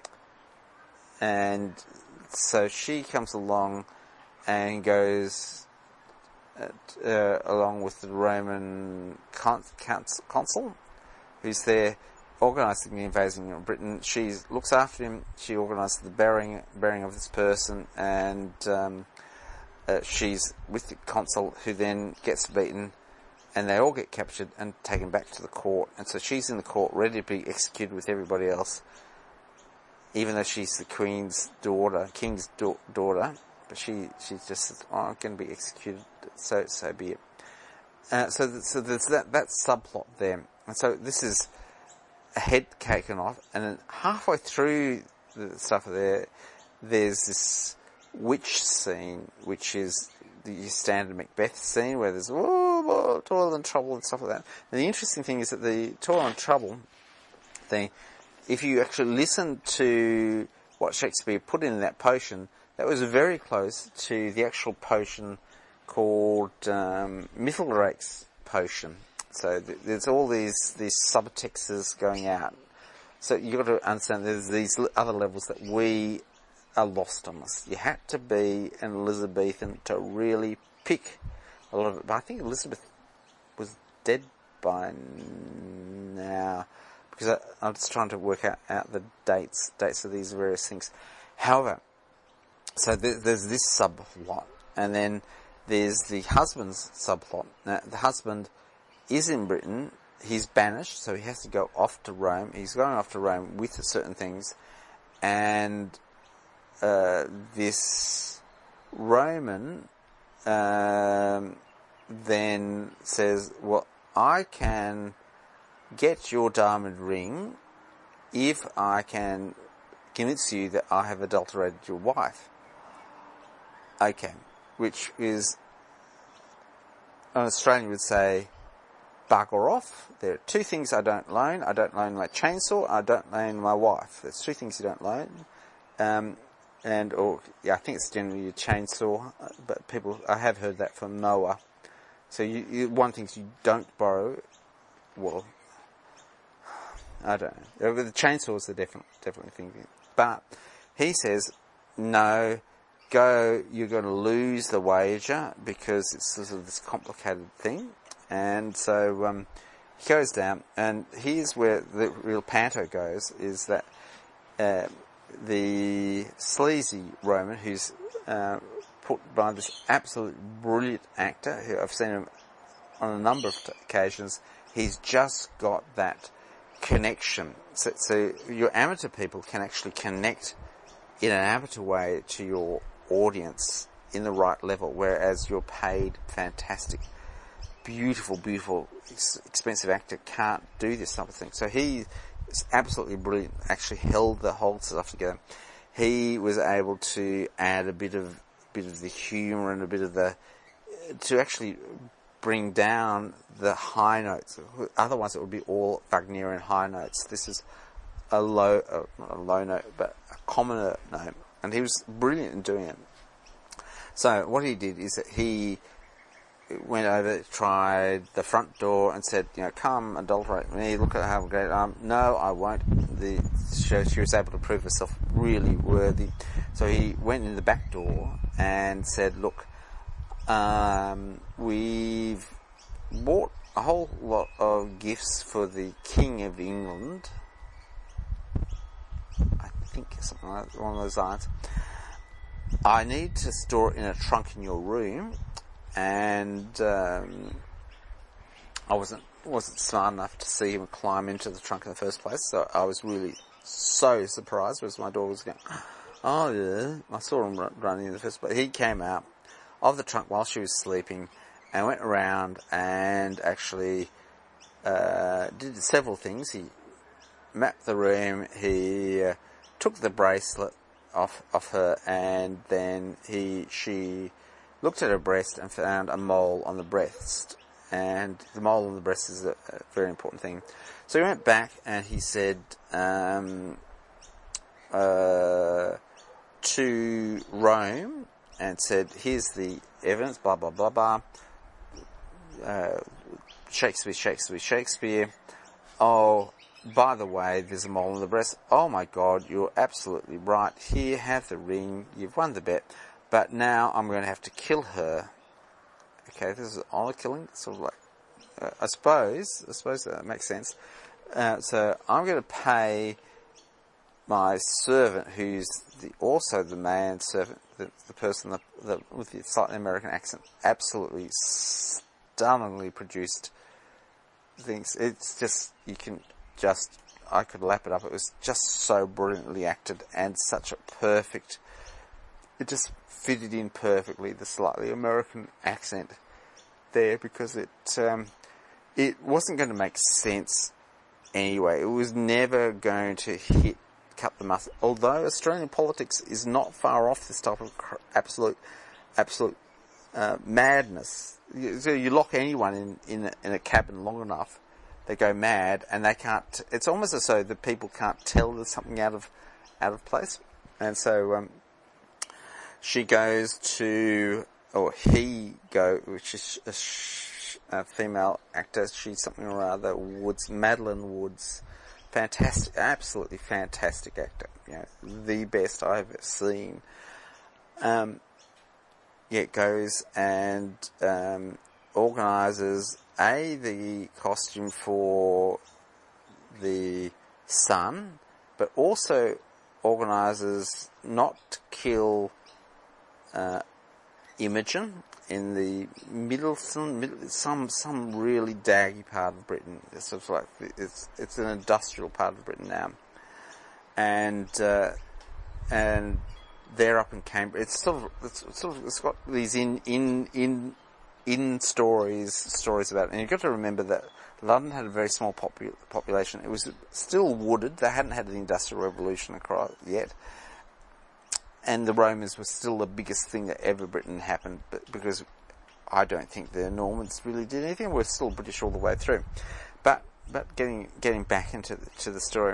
and so she comes along and goes uh, uh, along with the Roman con- consul, who's there organising the invasion of Britain. She looks after him. She organises the burying burying of this person, and. Um, uh, she's with the consul, who then gets beaten, and they all get captured and taken back to the court. And so she's in the court, ready to be executed with everybody else, even though she's the queen's daughter, king's da- daughter. But she she just says, "Oh, I'm going to be executed, so so be it." Uh, so th- so there's that that subplot there, and so this is a head taken off, and then halfway through the stuff there, there's this witch scene, which is the standard Macbeth scene, where there's oh, oh, toil and trouble and stuff like that. And the interesting thing is that the toil and trouble thing, if you actually listen to what Shakespeare put in that potion, that was very close to the actual potion called um, Mithildrake's potion. So th- there's all these these subtexts going out. So you've got to understand there's these other levels that we are lost on this. You had to be an Elizabethan to really pick a lot of it. But I think Elizabeth was dead by now, because I, I'm just trying to work out, out the dates dates of these various things. However, so th- there's this subplot, and then there's the husband's subplot. Now, the husband is in Britain. He's banished, so he has to go off to Rome. He's going off to Rome with certain things, and uh, this Roman um, then says, well, I can get your diamond ring if I can convince you that I have adulterated your wife. Okay, which is, an Australian would say, bugger off. There are two things I don't loan. I don't loan my chainsaw. I don't loan my wife. There's two things you don't loan. Um, and, or, yeah, I think it's generally a chainsaw, but people, I have heard that from Noah. So you, you, one thing is you don't borrow, well, I don't know. The chainsaws are definitely, definitely thinking. But he says, no, go, you're going to lose the wager because it's sort of this complicated thing. And so um, he goes down, and here's where the real panto goes, is that uh, the sleazy Roman, who's uh, put by this absolute brilliant actor, who I've seen him on a number of t- occasions, he's just got that connection. So, so your amateur people can actually connect in an amateur way to your audience in the right level, whereas your paid, fantastic, beautiful, beautiful, expensive actor can't do this type of thing. So he is absolutely brilliant, actually held the whole stuff together. He was able to add a bit of bit of the humour and a bit of the, to actually bring down the high notes. Otherwise it would be all Wagnerian high notes. This is a low, uh, not a low note, but a commoner note. And he was brilliant in doing it. So what he did is that he went over, tried the front door and said, you know, come adulterate me, look at how great I am. No, I won't. The, she, she was able to prove herself really worthy. So he went in the back door and said, look, um, we've bought a whole lot of gifts for the King of England. I think something like that, one of those lines. I need to store it in a trunk in your room. And um, I wasn't wasn't smart enough to see him climb into the trunk in the first place, so I was really so surprised as my daughter was going, oh yeah, I saw him run, running in the first place. He came out of the trunk while she was sleeping and went around and actually uh, did several things. He mapped the room, he uh, took the bracelet off, off her, and then he she... looked at her breast and found a mole on the breast. And the mole on the breast is a, a very important thing. So he went back and he said um, uh, to Rome and said, here's the evidence, blah, blah, blah, blah. Uh, Shakespeare, Shakespeare, Shakespeare. Oh, by the way, there's a mole on the breast. Oh my God, you're absolutely right. Here, have the ring. You've won the bet. But now I'm going to have to kill her. Okay, this is honor killing, sort of like, uh, I suppose, I suppose that makes sense. Uh, so I'm going to pay my servant, who's the, also the man servant, the, the person that, that, with the slightly American accent, absolutely stunningly produced things. It's just, you can just, I could lap it up. It was just so brilliantly acted and such a perfect, it just fitted in perfectly, the slightly American accent there, because it, um, it wasn't going to make sense anyway. It was never going to hit, cut the mustard. Although Australian politics is not far off this type of absolute, absolute uh, madness. So you lock anyone in in a, in a cabin long enough, they go mad, and they can't. It's almost as though the people can't tell there's something out of out of place. And so um, she goes to, or he go, which is a, sh- a female actor. She's something or other Woods, Madeline Woods. Fantastic, absolutely fantastic actor. You know, the best I've seen. Um, yeah, goes and um, organises a the costume for the son, but also organises not to kill uh, Imogen in the Middleton, middle, some some really daggy part of Britain. It's sort of like it's it's an industrial part of Britain now, and uh, and they're up in Cambridge. It's sort of it's sort of it's got these in in in in stories stories about it. And you've got to remember that London had a very small popu- population. It was still wooded. They hadn't had the Industrial Revolution across yet. And the Romans were still the biggest thing that ever Britain happened, but because I don't think the Normans really did anything. We're still British all the way through. But but getting getting back into the, to the story,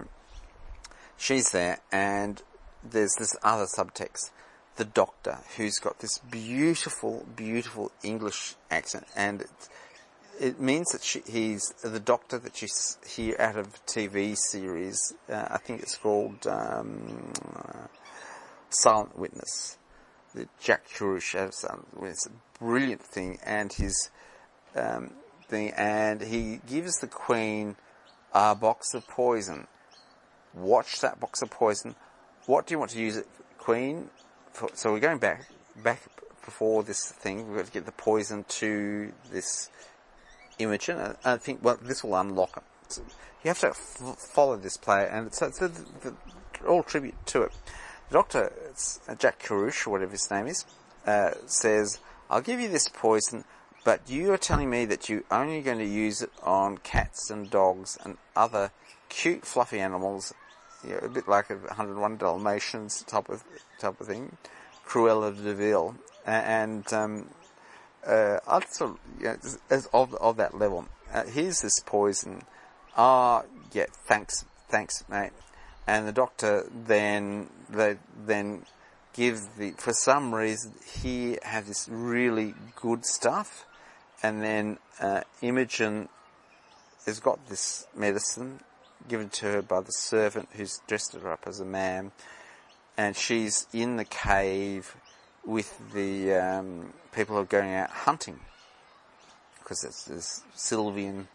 she's there, and there's this other subtext. The doctor, who's got this beautiful, beautiful English accent, and it, it means that she, he's the doctor that you hear out of a T V series. Uh, I think it's called Um, uh, Silent Witness, the Jack Kerouac Silent Witness, a brilliant thing, and his um, thing, and he gives the Queen a box of poison. Watch that box of poison. What do you want to use it, Queen? For, so we're going back, back before this thing. We've got to get the poison to this Imogen, and I think well this will unlock it. So you have to f- follow this player, and it's, it's a, the, the, all tribute to it. The doctor, it's Jack Kerouac, or whatever his name is, uh, says, I'll give you this poison, but you are telling me that you're only going to use it on cats and dogs and other cute, fluffy animals, you know, a bit like a one hundred one Dalmatians type of type of thing, Cruella de Vil, and um, uh, I'd sort of, you know, as of of that level. Uh, here's this poison. Ah, oh, yeah, thanks, thanks, mate. And the doctor then they then gives the for some reason he had this really good stuff, and then uh, Imogen has got this medicine given to her by the servant who's dressed her up as a man, and she's in the cave with the um, people who are going out hunting, because it's this Sylvian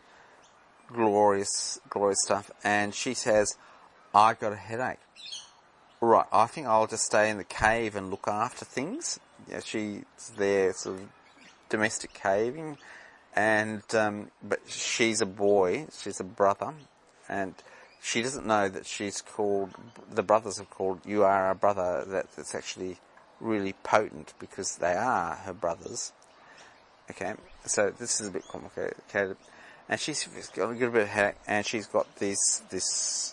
glorious glorious stuff, and she says, I got a headache. Right, I think I'll just stay in the cave and look after things. Yeah, she's there sort of domestic caving, and um, but she's a boy, she's a brother, and she doesn't know that she's called, the brothers have called, you are a brother, that, that's actually really potent because they are her brothers. Okay, so this is a bit complicated. And she's got a good bit of headache, and she's got this, this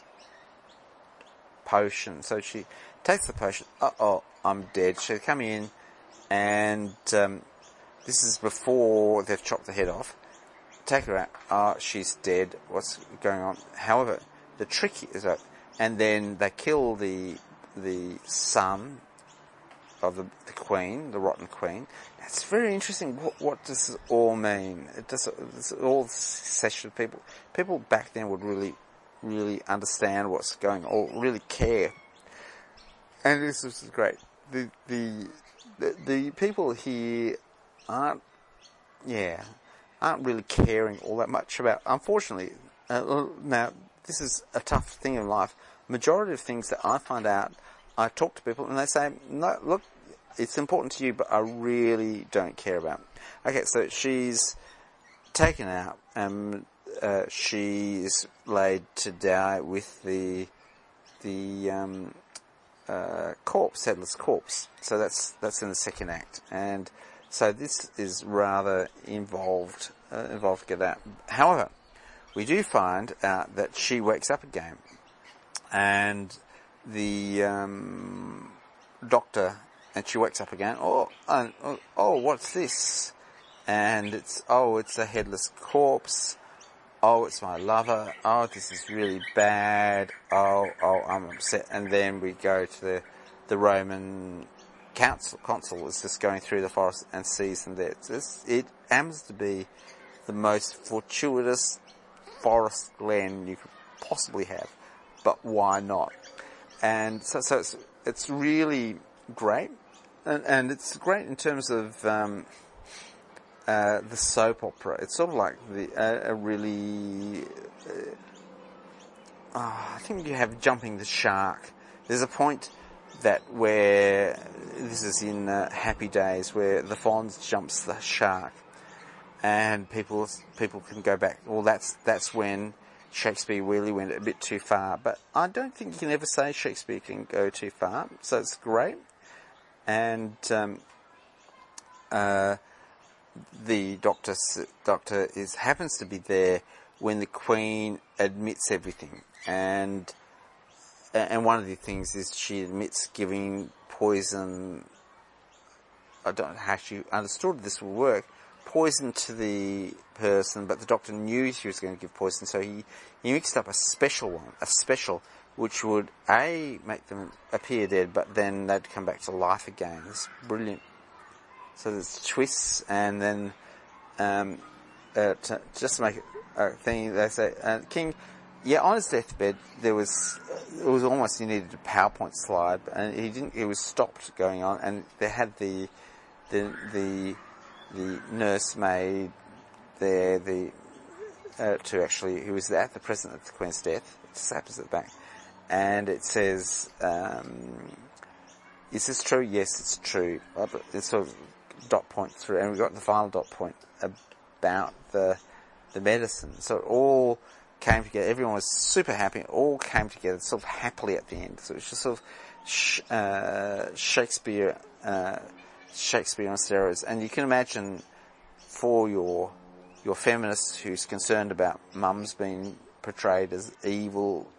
potion. So she takes the potion. Uh oh, I'm dead. She'll come in, and um, this is before they've chopped the head off. Take her out. Ah, oh, she's dead. What's going on? However, the trick is that, and then they kill the the son of the, the queen, the rotten queen. It's very interesting. What, what does this all mean? It does. It's all session people. People back then would really. really understand what's going on, or really care. And this is great. The, the, the, the people here aren't, yeah, aren't really caring all that much about, unfortunately, uh, now, this is a tough thing in life. majority of things that I find out, I talk to people and they say, no, look, it's important to you, but I really don't care about it. Okay, so she's taken out, and uh, she's laid to die with the the um, uh, corpse, headless corpse. So that's that's in the second act, and so this is rather involved, uh, involved to get out. However, we do find out that she wakes up again, and the um, doctor, and she wakes up again. Oh, oh, oh, what's this? And it's, oh, it's a headless corpse. Oh, it's my lover. Oh, this is really bad. Oh, oh, I'm upset. And then we go to the the Roman council. Consul is just going through the forest and sees them there. It's just, it happens to be the most fortuitous forest glen you could possibly have. But why not? And so, so it's it's really great, and, and it's great in terms of um, uh, the soap opera. It's sort of like the uh, a really. Uh, oh, I think you have Jumping the Shark. There's a point that where this is in uh, Happy Days where the Fonz jumps the shark, and people people can go back. Well, that's that's when Shakespeare really went a bit too far, but I don't think you can ever say Shakespeare can go too far, so it's great. And um, uh, the doctor doctor is happens to be there when the Queen admits everything, and and one of the things is she admits giving poison. I don't know how she understood this will work. Poison to the person, but the doctor knew she was going to give poison, so he, he mixed up a special one, a special, which would, A, make them appear dead, but then they'd come back to life again. It's brilliant. So there's twists, and then, um, uh, to, just to make it a thing, they say, uh, King, yeah, on his deathbed, there was, it was almost, he needed a PowerPoint slide, and he didn't, it was stopped going on, and they had the, the, the, the nursemaid there, the uh, to actually who was at the present of the Queen's death. It just happens at the back, and it says, um, "Is this true?" Yes, it's true. It's sort of dot point through, and we got the final dot point about the the medicine. So it all came together. Everyone was super happy. It all came together sort of happily at the end. So it's just sort of sh- uh, Shakespeare. Uh, Shakespeare on steroids, and you can imagine for your your feminist who's concerned about mums being portrayed as evil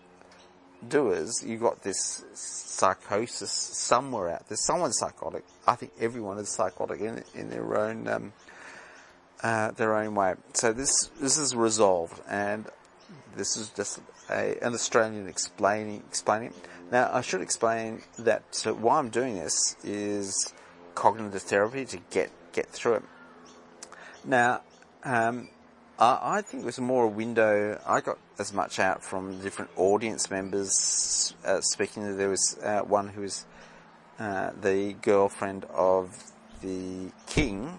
doers, you got this psychosis somewhere out there. Someone's psychotic. I think everyone is psychotic in in their own um, uh, their own way. So this this is resolved, and this is just a, an Australian explaining explaining. Now I should explain that uh, why I'm doing this is cognitive therapy to get get through it. Now, um, I, I think it was more a window. I got as much out from different audience members uh, speaking. There was uh, one who was uh, the girlfriend of the king,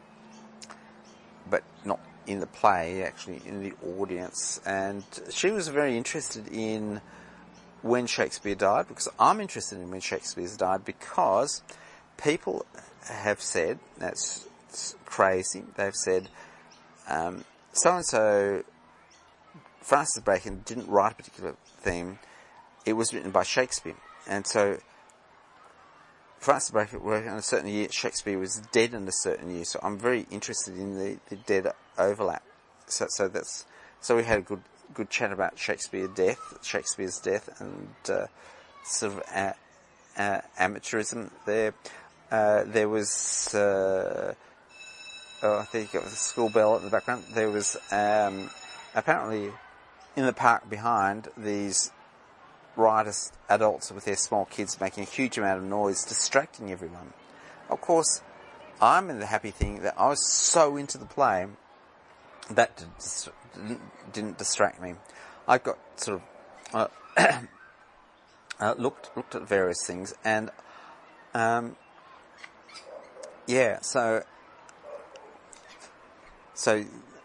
but not in the play, actually in the audience, and she was very interested in when Shakespeare died, because I'm interested in when Shakespeare's died, because people have said, that's crazy, they've said, um, so-and-so, Francis Bacon didn't write a particular theme, it was written by Shakespeare. And so, Francis Bacon worked on a certain year, Shakespeare was dead in a certain year, so I'm very interested in the, the dead overlap. So, so that's, so we had a good, good chat about Shakespeare death, Shakespeare's death, and, uh, sort of, a, uh, amateurism there. Uh, there was, uh, oh, I think it was a school bell in the background. There was, um, apparently in the park behind, these riotous adults with their small kids making a huge amount of noise, distracting everyone. Of course, I'm in the happy thing that I was so into the play that didn't, didn't distract me. I got sort of, uh, uh, looked, looked at various things, and, um, yeah, so, so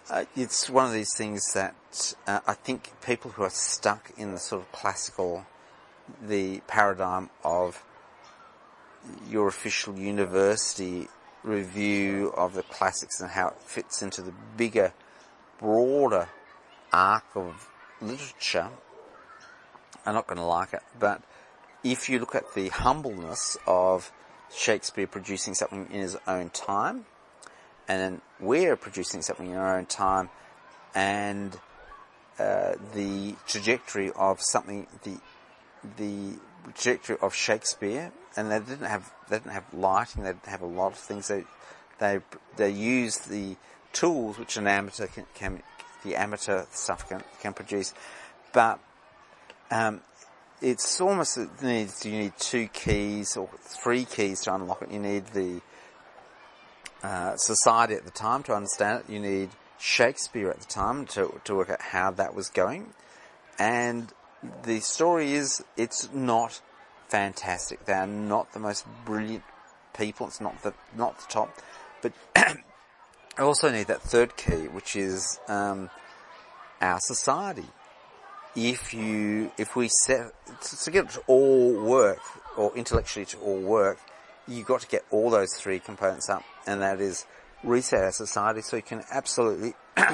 uh, it's one of these things that uh, I think people who are stuck in the sort of classical, the paradigm of your official university review of the classics and how it fits into the bigger, broader arc of literature, are not going to like it. But if you look at the humbleness of Shakespeare producing something in his own time, and then we're producing something in our own time, and uh, the trajectory of something, the the trajectory of Shakespeare, and they didn't have they didn't have lighting, they didn't have a lot of things. They they they used the tools which an amateur can, can the amateur stuff can can produce, but um, it's almost it needs you need two keys or three keys to unlock it. You need the uh, society at the time to understand it. You need Shakespeare at the time to to work out how that was going, and the story is it's not fantastic. They are not the most brilliant people. It's not the not the top, but I also need that third key, which is um, our society. If you, if we set to get it to all work, or intellectually to all work, you've got to get all those three components up, and that is reset our society so you can absolutely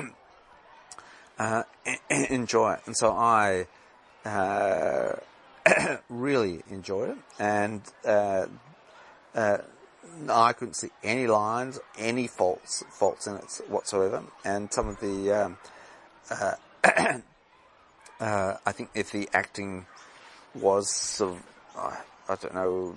uh, enjoy it. And so I uh, really enjoyed it, and uh, uh, I couldn't see any lines, any faults, faults in it whatsoever. And some of the, um, uh, uh, I think if the acting was sort of, uh, I don't know,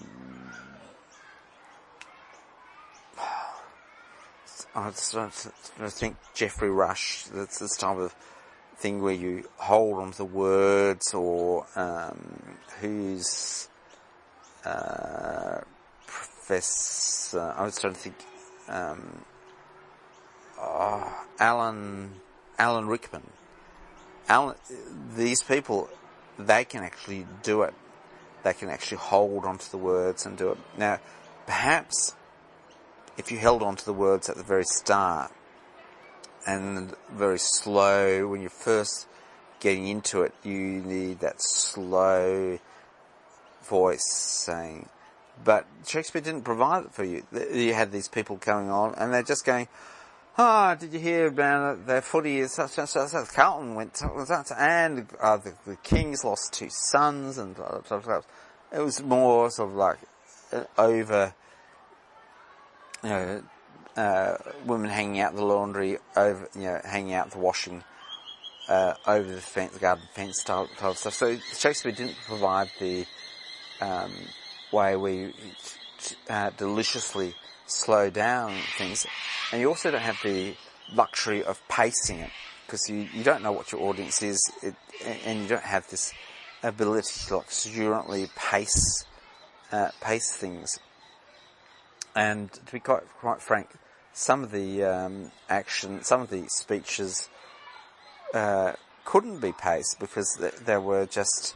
I think Geoffrey Rush, that's this type of thing where you hold on to the words, or um, who's uh, Professor, I was trying to think, um, oh, Alan, Alan Rickman. Alan, these people, they can actually do it. They can actually hold on to the words and do it. Now, perhaps if you held on to the words at the very start and very slow, when you're first getting into it, you need that slow voice saying. But Shakespeare didn't provide it for you. You had these people going on, and they're just going, oh, did you hear about their footy is such and such, such, Carlton went, and uh, the, the Kings lost two sons, and blah, blah, blah. It was more sort of like over, you know, uh, women hanging out the laundry, over, you know, hanging out the washing, uh, over the fence, the garden fence style, type of stuff. So Shakespeare didn't provide the, um, way where you, uh, deliciously slow down things. And you also don't have the luxury of pacing it, because you, you don't know what your audience is, it, and you don't have this ability to luxuriantly pace, uh, pace things. And to be quite, quite frank, some of the um, action, some of the speeches uh, couldn't be paced because th- there were just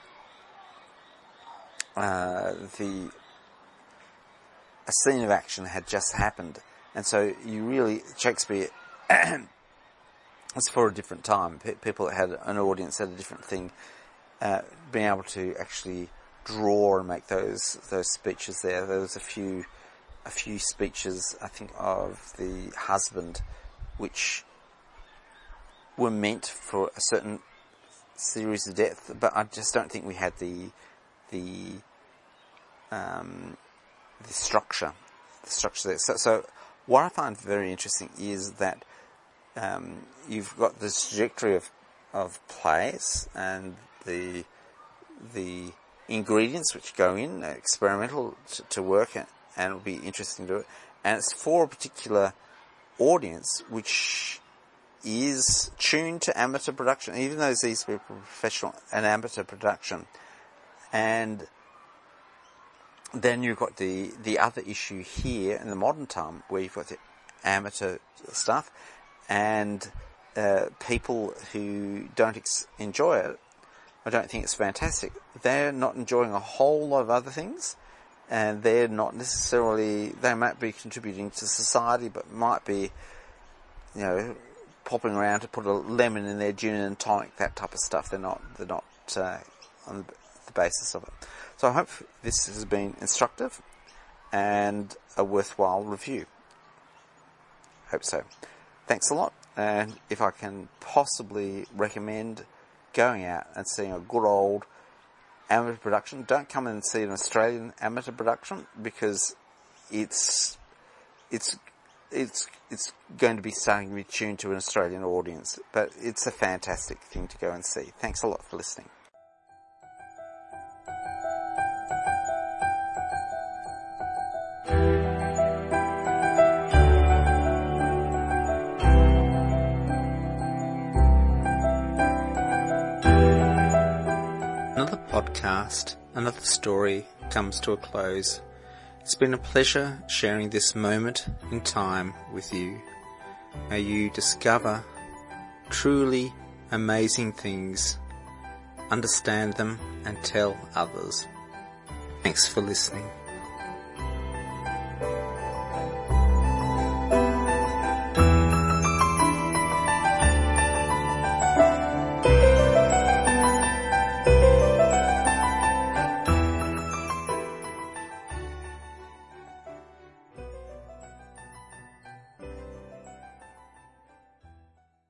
uh, the a scene of action had just happened, and so you really Shakespeare was for a different time. P- people that had an audience had a different thing. Uh, being able to actually draw and make those those speeches there. There was a few. a few speeches, I think, of the husband, which were meant for a certain series of death, but I just don't think we had the the um, the structure, the structure there. So, so what I find very interesting is that um, you've got this trajectory of of plays and the the ingredients which go in, experimental to, to work at. And it'll be interesting to do it. And it's for a particular audience which is tuned to amateur production, even though these people are professional, an amateur production. And then you've got the, the other issue here in the modern time where you've got the amateur stuff and uh, people who don't ex- enjoy it, or don't think it's fantastic, they're not enjoying a whole lot of other things. And they're not necessarily, they might be contributing to society, but might be, you know, popping around to put a lemon in their gin and tonic, that type of stuff. They're not, they're not uh, on the basis of it. So I hope this has been instructive and a worthwhile review. Hope so. Thanks a lot. And if I can possibly recommend going out and seeing a good old amateur production, don't come and see an Australian amateur production, because it's it's it's it's going to be starting to be tuned to an Australian audience. But it's a fantastic thing to go and see. Thanks a lot for listening. Another podcast, another story comes to a close. It's been a pleasure sharing this moment in time with you. May you discover truly amazing things, understand them, and tell others. Thanks for listening.